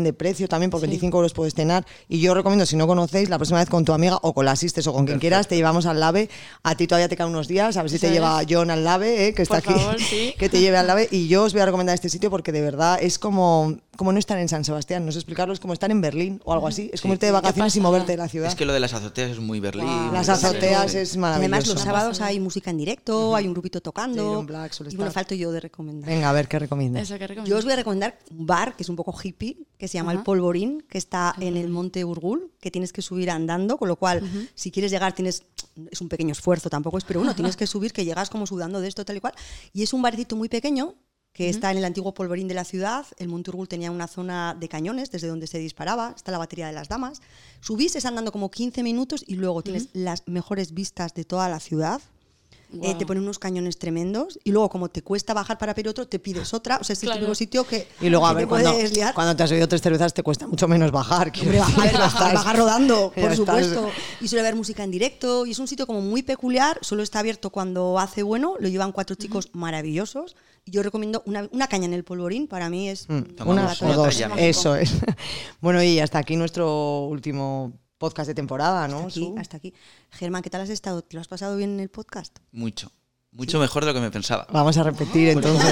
de precio también, por Sí. veinticinco euros puedes cenar. Y yo recomiendo, si no conocéis, la próxima vez con tu amiga o con la asistes o con quien Perfecto. quieras, te llevamos al Lave. A ti todavía te quedan unos días, a ver si Eso te lleva es. John al Lave, ¿eh? Que está Por aquí, favor, sí. que te lleve al Lave. Y yo os voy a recomendar este sitio porque de verdad es como, como no estar en San Sebastián, no sé explicarlo, es como estar en Berlín o algo así. Es como Sí. irte de vacaciones y pasada. moverte de la ciudad. Es que lo de las azoteas es muy Berlín. Wow. muy Las Berlín, azoteas sí. es Y maravilloso. además los sábados hay música en directo, hay un grupito tocando. Jaden Black suele y bueno, estar. falto yo de recomendar. Venga, a ver qué recomiendas. Eso que recomiendo. Yo os voy a recomendar un bar que es un poco hippie, que se llama El Ajá. Polvorín, que está en el Monte Urgul, que tienes que subir andando, con lo cual, si quieres llegar, tienes es un pequeño esfuerzo, tampoco es, pero bueno, tienes que subir, que llegas como sudando de esto, tal y cual. Y es un barcito muy pequeño, que está en el antiguo polvorín de la ciudad. El Monte Urgul tenía una zona de cañones desde donde se disparaba, está la batería de las damas. Subís, es andando como quince minutos y luego tienes las mejores vistas de toda la ciudad. Eh, Guau. te ponen unos cañones tremendos y luego como te cuesta bajar para pedir otro, te pides otra. O sea, es el Claro. típico sitio que, Y luego, a que ver, te cuando, puedes liar. cuando te has bebido tres cervezas te cuesta mucho menos bajar. quiero Hombre, bajar, decir, ya bajar, estás- bajar rodando, ya por estás- supuesto. Y suele haber música en directo y es un sitio como muy peculiar, solo está abierto cuando hace bueno, lo llevan cuatro chicos maravillosos. Y yo recomiendo una, una caña en el polvorín, para mí es Mm, Tomamos una maratón. o dos, otra llama. eso es. Bueno, y hasta aquí nuestro último podcast de temporada, ¿no? Hasta aquí, Su? hasta aquí. Germán, ¿qué tal has estado? ¿Te lo has pasado bien en el podcast? Mucho. Mucho mejor de lo que me pensaba. Vamos a repetir entonces.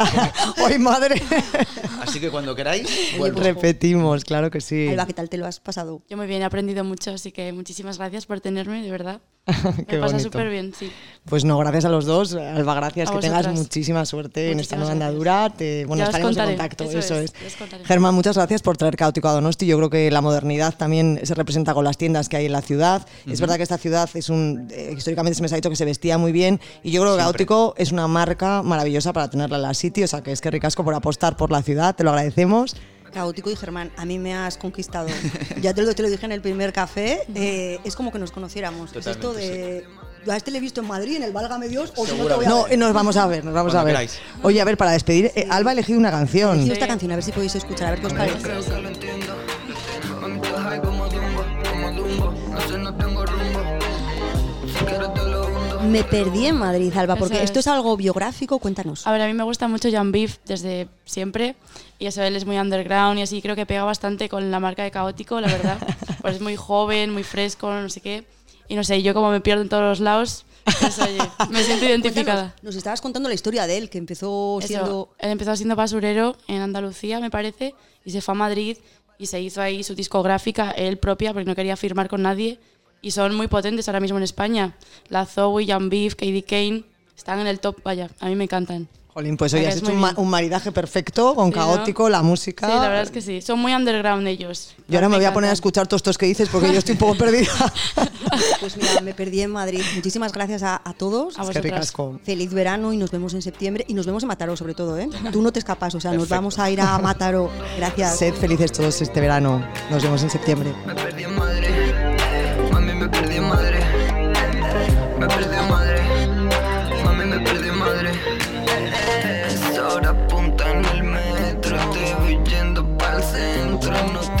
¡Ay, madre! Así que cuando queráis, Oye, vuelvo. pues, Repetimos, claro que sí. Alba, ¿qué tal te lo has pasado? Yo muy bien, he aprendido mucho, así que muchísimas gracias por tenerme, de verdad. Qué Me pasa bonito. súper bien, sí. Pues no, gracias a los dos. Alba, gracias. A que tengas vosotras. muchísima suerte en esta Muchísimas nueva gracias. andadura. Te, bueno, Ya os estaremos contaré, en contacto. eso Eso, es, es. ya os contaré. Germán, muchas gracias por traer Caótico a Donosti. Yo creo que la modernidad también se representa con las tiendas que hay en la ciudad. Es verdad que esta ciudad es un. Eh, históricamente se me ha dicho que se vestía muy bien. Y yo creo que Siempre. Caótico es una marca maravillosa para tenerla en la City. O sea, que es que ricasco por apostar por la ciudad. Te lo agradecemos. Caótico y Germán, a mí me has conquistado. Ya te lo, te lo dije en el primer café, eh, es como que nos conociéramos. Es esto Totalmente, de... Yo a este le he visto en Madrid, en el Válgame Dios, o si no te voy Seguramente. a No, ver. eh, nos vamos a ver, nos vamos Cuando a ver. queráis. Oye, a ver, para despedir, eh, Alba ha elegido una He canción. elegido esta canción, a ver si podéis escuchar, a ver qué os parece. Me perdí en Madrid, Alba, porque Eso esto es. es algo biográfico, cuéntanos. A ver, a mí me gusta mucho Jan Beef desde siempre y eso, él es muy underground y así creo que pega bastante con la marca de Caótico, la verdad. Pues es muy joven, muy fresco, no sé qué. Y no sé, yo como me pierdo en todos los lados, pues oye, me siento identificada. Cuéntanos, nos estabas contando la historia de él, que empezó Eso, siendo... él empezó siendo basurero en Andalucía, me parece, y se fue a Madrid y se hizo ahí su discográfica, él propia, porque no quería firmar con nadie. Y son muy potentes ahora mismo en España. La Zoe, Jan Beef, K D Kane, están en el top, vaya, a mí me encantan. Jolín, pues hoy Venga, has es hecho muy un, ma- bien. un maridaje perfecto con Sí, ¿no? Caótico, la música. Sí, la verdad es que sí. Son muy underground ellos. Yo ahora me voy a encantan. poner a escuchar todos estos que dices porque yo estoy un poco perdida. Pues mira, me perdí en Madrid. Muchísimas gracias a, a todos. A Es que vosotras. ricasco. Feliz verano y nos vemos en septiembre. Y nos vemos en Mataró, sobre todo, ¿eh? Tú no te escapas, o sea, nos Perfecto. vamos a ir a Mataró. Gracias. Sed felices todos este verano. Nos vemos en septiembre. Me perdí en Madrid, mami me perdí en Madrid. Me perdí en Madrid, mami me perdí en Madrid. Es hora punta en el metro, te voy yendo pa'l centro, no te